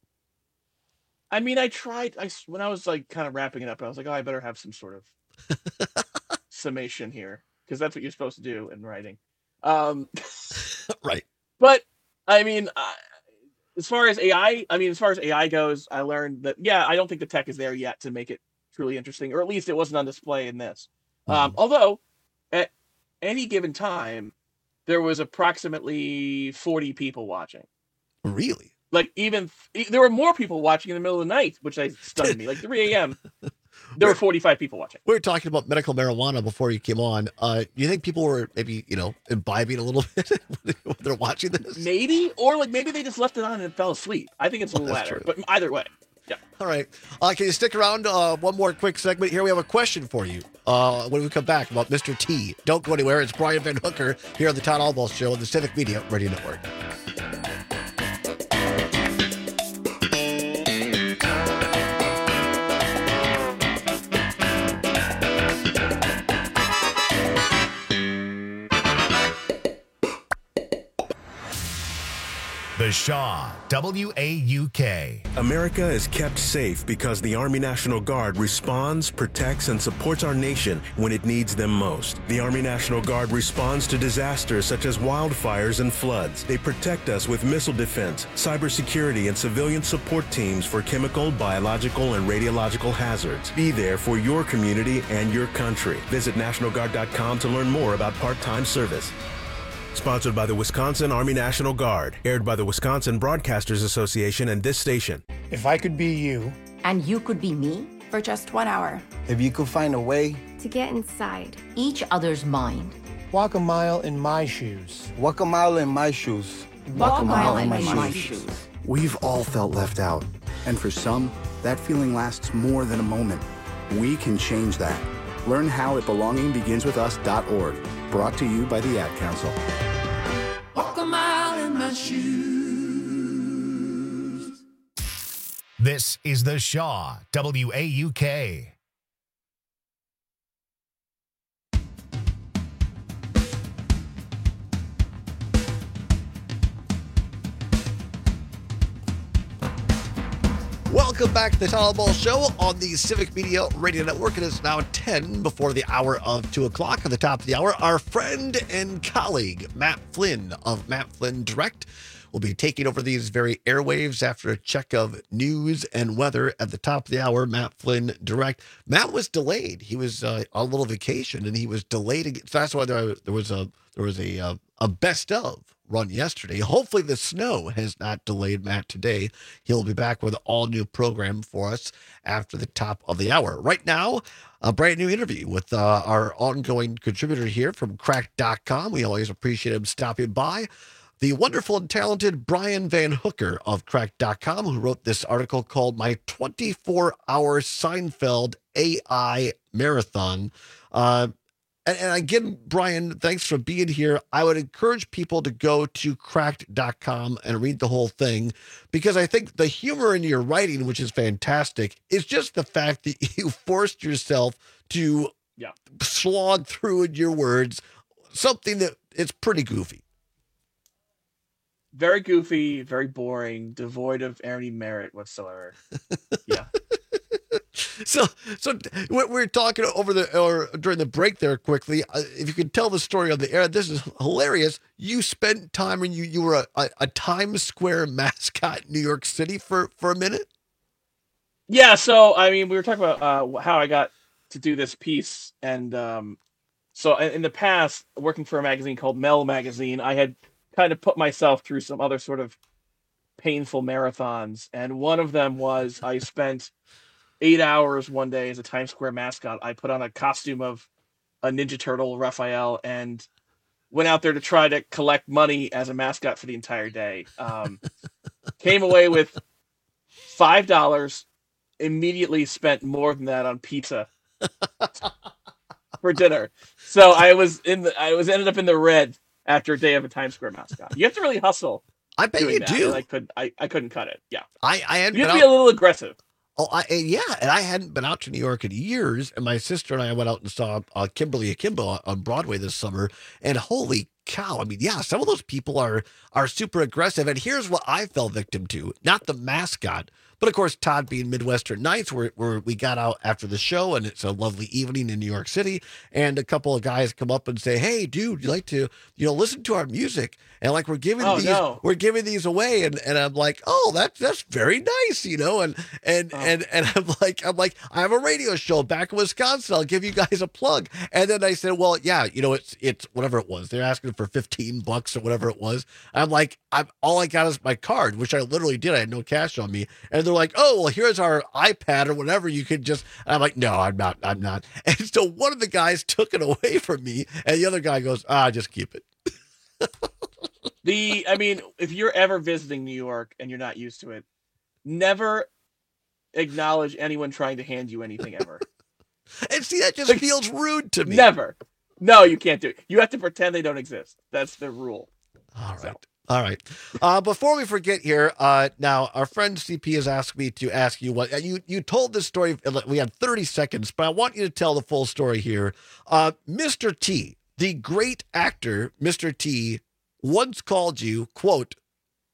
I mean, I tried. I s- when I was like kind of wrapping it up, I was like, oh, I better have some sort of summation here because that's what you're supposed to do in writing. Um, Right. But I mean, uh, as far as A I, I mean, as far as A I goes, I learned that yeah, I don't think the tech is there yet to make it truly interesting, or at least it wasn't on display in this. Um, although at any given time, there was approximately forty people watching. Really? Like even there were more people watching in the middle of the night, which I stunned me. Like three a.m. There were forty-five people watching. We were talking about medical marijuana before you came on. Uh, do you think people were maybe you know imbibing a little bit when they're watching this? Maybe, or like maybe they just left it on and fell asleep. I think it's the Well, that's latter. true. But either way, yeah. All right. Uh, can you stick around? Uh, one more quick segment here. We have a question for you uh, when we come back about Mister T. Don't go anywhere. It's Brian Van Hooker here on the Todd Albaugh Show on the Civic Media Radio Network. The The Shaw, W A U K. America is kept safe because the Army National Guard responds, protects, and supports our nation when it needs them most. The Army National Guard responds to disasters such as wildfires and floods. They protect us with missile defense, cybersecurity, and civilian support teams for chemical, biological, and radiological hazards. Be there for your community and your country. Visit National Guard dot com to learn more about part-time service. Sponsored by the Wisconsin Army National Guard. Aired by the Wisconsin Broadcasters Association and this station. If I could be you. And you could be me for just one hour. If you could find a way. To get inside each other's mind. Walk a mile in my shoes. Walk a mile in my shoes. Walk, Walk a mile, mile in, in my, my shoes. shoes. We've all felt left out. And for some, that feeling lasts more than a moment. We can change that. Learn how at belonging begins with us dot org. Brought to you by the Ad Council. Walk a mile in my shoes. This is The Shaw, W A U K. Welcome back to the Town Ball Show on the Civic Media Radio Network. It is now ten before the hour of two o'clock. At the top of the hour, our friend and colleague, Matt Flynn of Matt Flynn Direct, will be taking over these very airwaves after a check of news and weather. At the top of the hour, Matt Flynn Direct. Matt was delayed. He was uh, on a little vacation, and he was delayed. Again. So that's why there, there was a there was a uh, a best of run yesterday. Hopefully the snow has not delayed Matt today. He'll be back with an all-new program for us after the top of the hour. Right now, a brand new interview with uh, our ongoing contributor here from cracked dot com. We always appreciate him stopping by. The wonderful and talented Brian Van Hooker of cracked dot com, who wrote this article called My twenty-four hour Seinfeld A I Marathon. Uh, And, and again, Brian, thanks for being here. I would encourage people to go to cracked dot com and read the whole thing, because I think the humor in your writing, which is fantastic, is just the fact that you forced yourself to yeah. slog through in your words something that is pretty goofy. Very goofy, very boring, devoid of any merit whatsoever. Yeah. So, so we we're talking over the or during the break there quickly. Uh, if you could tell the story on the air, this is hilarious. You spent time when you you were a, a, a Times Square mascot in New York City for for a minute. Yeah. So I mean, we were talking about uh, how I got to do this piece, and um, so in the past, working for a magazine called Mel Magazine, I had kind of put myself through some other sort of painful marathons, and one of them was I spent eight hours one day as a Times Square mascot. I put on a costume of a Ninja Turtle, Raphael, and went out there to try to collect money as a mascot for the entire day. Um, came away with five dollars, immediately spent more than that on pizza for dinner. So I was in the, I was ended up in the red after a day of a Times Square mascot. You have to really hustle. I bet you that, do. I could, I, I couldn't cut it. Yeah. I, I had you have to be a little aggressive. Oh, I, yeah, and I hadn't been out to New York in years, and my sister and I went out and saw uh, Kimberly Akimbo on Broadway this summer, and holy cow, I mean, yeah, some of those people are are super aggressive, and here's what I fell victim to, not the mascot, but of course, Todd being Midwestern Nights, where, where we got out after the show, and it's a lovely evening in New York City, and a couple of guys come up and say, hey, dude, you like to, you know, listen to our music, and like, we're giving oh, these, no. we're giving these away, and, and I'm like, oh, that's, that's very nice, you know, and, and, oh. and, and I'm like, I'm like, I have a radio show back in Wisconsin, I'll give you guys a plug, and then I said, well, yeah, you know, it's, it's whatever it was, they're asking for fifteen bucks or whatever it was, I'm like, I'm, all I got is my card, which I literally did, I had no cash on me, and they're like, oh, well, here's our iPad or whatever, you could just, and I'm like, no, I'm not, I'm not, and so one of the guys took it away from me, and the other guy goes, ah, just keep it. The, I mean, if you're ever visiting New York and you're not used to it, never acknowledge anyone trying to hand you anything ever. And see, that just like, feels rude to me. Never. No, you can't do it. You have to pretend they don't exist. That's the rule. All right. So. All right. Uh, before we forget here, uh, now our friend C P has asked me to ask you what you, you told this story. We had thirty seconds, but I want you to tell the full story here. Uh, Mister T, the great actor, Mister T, once called you, quote,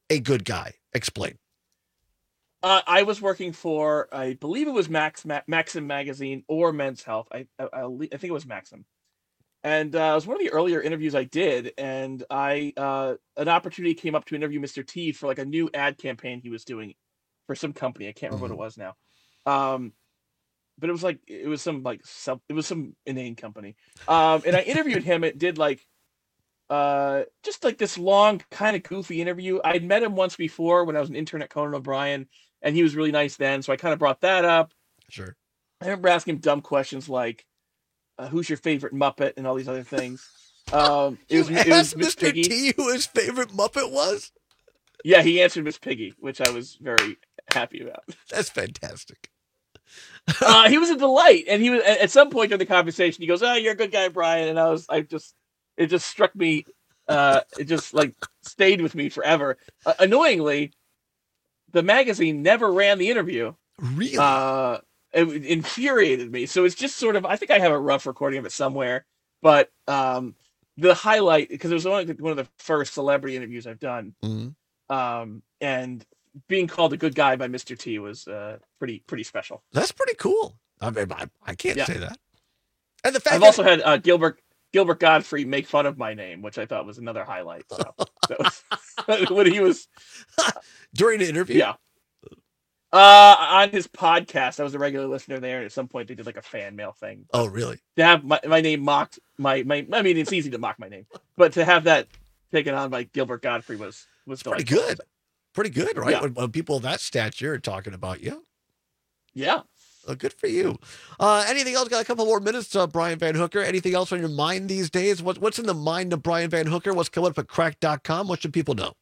a good guy? Explain. Uh, I was working for, I believe it was Max Ma- Maxim magazine or Men's Health. I I, I I think it was Maxim, and uh, it was one of the earlier interviews I did, and I uh, an opportunity came up to interview Mister T for like a new ad campaign he was doing for some company. I can't remember mm-hmm. what it was now, um, but it was like it was some like sub, it was some inane company, um, and I interviewed him. It did like. Uh, just like this long, kind of goofy interview. I'd met him once before when I was an intern at Conan O'Brien, and he was really nice then. So I kind of brought that up. Sure. I remember asking him dumb questions like, uh, "Who's your favorite Muppet?" and all these other things. Um, it was, it was Miss Mister Piggy. T who his favorite Muppet was. Yeah, he answered Miss Piggy, which I was very happy about. That's fantastic. uh, he was a delight, and he was at some point during the conversation. He goes, "Oh, you're a good guy, Brian," and I was, I just. It just struck me. Uh, it just like stayed with me forever. Uh, annoyingly, the magazine never ran the interview. Really? Uh, it, it infuriated me. So it's just sort of. I think I have a rough recording of it somewhere. But um, the highlight, because it was only one of the first celebrity interviews I've done, mm-hmm. um, and being called a good guy by Mister T was uh, pretty pretty special. That's pretty cool. I mean, I, I can't yeah. say that. And the fact I've that also had uh, Gilbert. Gilbert Godfrey make fun of my name, which I thought was another highlight. So that was when he was during the interview. Yeah. Uh, on his podcast, I was a regular listener there, and at some point they did like a fan mail thing. Oh, really? To have my, my name mocked, my, my I mean, it's easy to mock my name, but to have that taken on by Gilbert Godfrey was was pretty good. Pretty good, right? Yeah. When, when people of that stature are talking about you. Yeah. Oh, good for you. Uh, anything else? Got a couple more minutes, uh, Brian Van Hooker. Anything else on your mind these days? What, what's in the mind of Brian Van Hooker? What's coming up at cracked dot com? What should people know?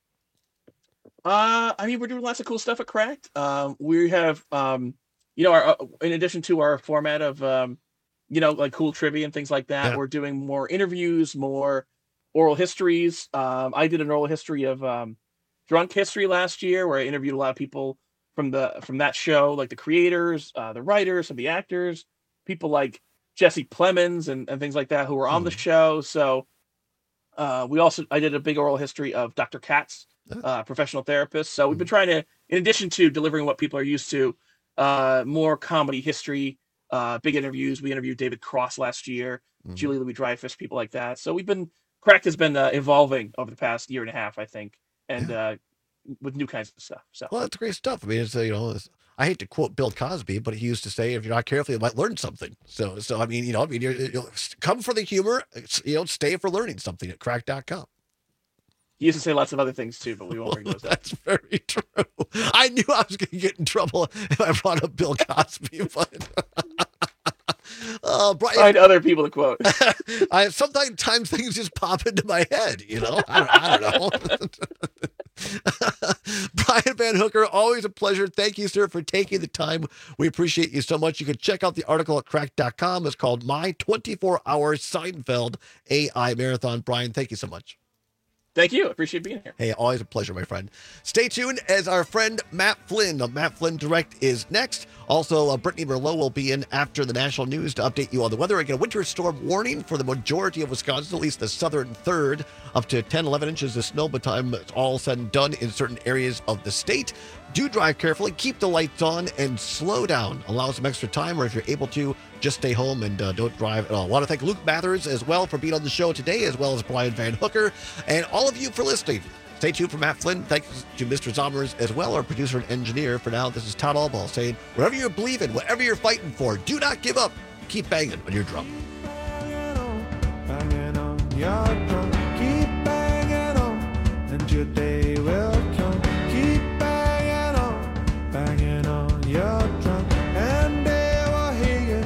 Uh, I mean, we're doing lots of cool stuff at Cracked. Um, we have, um, you know, our, uh, in addition to our format of, um, you know, like cool trivia and things like that, yeah. we're doing more interviews, more oral histories. Um, I did an oral history of um, Drunk History last year, where I interviewed a lot of people from the from that show, like the creators, uh, the writers, some of the actors, people like Jesse Plemons and, and things like that who were on mm. the show. So uh, we also I did a big oral history of Doctor Katz, uh, professional therapist. So we've been trying to, in addition to delivering what people are used to, uh, more comedy history, uh, big interviews. We interviewed David Cross last year, mm. Julie Louis-Dreyfus, people like that. So we've been Cracked has been uh, evolving over the past year and a half, I think, and. Yeah. Uh, with new kinds of stuff. So well, that's great stuff. I mean, it's, you know, it's, I hate to quote Bill Cosby, but he used to say, if you're not careful, you might learn something. So, so I mean, you know, I mean, you're, you'll come for the humor, you know, stay for learning something at cracked dot com. He used to say lots of other things too, but we won't bring those up. That's very true. I knew I was going to get in trouble if I brought up Bill Cosby, but uh, Brian, find other people to quote. I sometimes things just pop into my head, you know. I don't, I don't know. Brian Van Hooker, always a pleasure. Thank you, sir, for taking the time. We appreciate you so much. You can check out the article at cracked dot com. It's called My twenty-four hour Seinfeld A I Marathon. Brian, thank you so much. Thank you. Appreciate being here. Hey, always a pleasure, my friend. Stay tuned as our friend Matt Flynn of Matt Flynn Direct is next. Also, uh, Brittany Merlot will be in after the national news to update you on the weather. Again, a winter storm warning for the majority of Wisconsin, at least the southern third, up to ten, eleven inches of snow by the time it's all said and done in certain areas of the state. Do drive carefully, keep the lights on, and slow down. Allow some extra time, or if you're able to, just stay home and uh, don't drive at all. I want to thank Luke Mathers as well for being on the show today, as well as Brian Van Hooker, and all of you for listening. Stay tuned for Matt Flynn. Thanks to Mister Zommers as well, our producer and engineer. For now, this is Todd Allball saying, whatever you believe in, whatever you're fighting for, do not give up. Keep banging on your drum. Banging on your drum. Keep banging on, and your day will come. Keep banging on, banging on your drum, and they will hear you.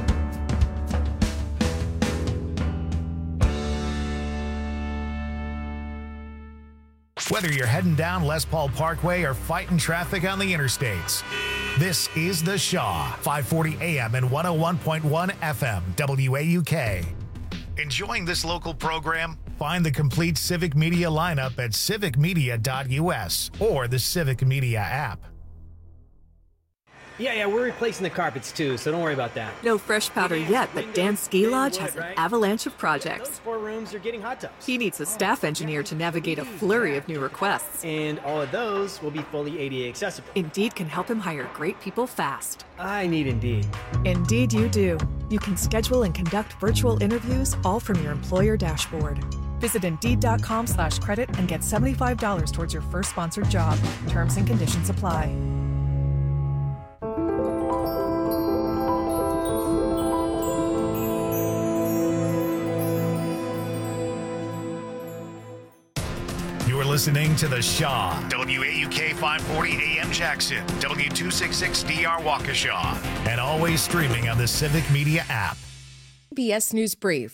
Whether you're heading down Les Paul Parkway or fighting traffic on the interstates, this is The Shaw, five forty A M and one oh one point one F M, W A U K. Enjoying this local program? Find the complete Civic Media lineup at civic media dot U S or the Civic Media app. Yeah, yeah, we're replacing the carpets too, so don't worry about that. No fresh powder yet, but Dan's Ski Lodge has an avalanche of projects. Those four rooms are getting hot tubs. He needs a staff engineer to navigate a flurry of new requests. And all of those will be fully A D A accessible. Indeed can help him hire great people fast. I need Indeed. Indeed you do. You can schedule and conduct virtual interviews all from your employer dashboard. Visit Indeed.com slash credit and get seventy-five dollars towards your first sponsored job. Terms and conditions apply. You're listening to The Shaw, W A U K five forty A M Jackson, W two sixty-six D R Waukesha, and always streaming on the Civic Media app. C B S News Brief.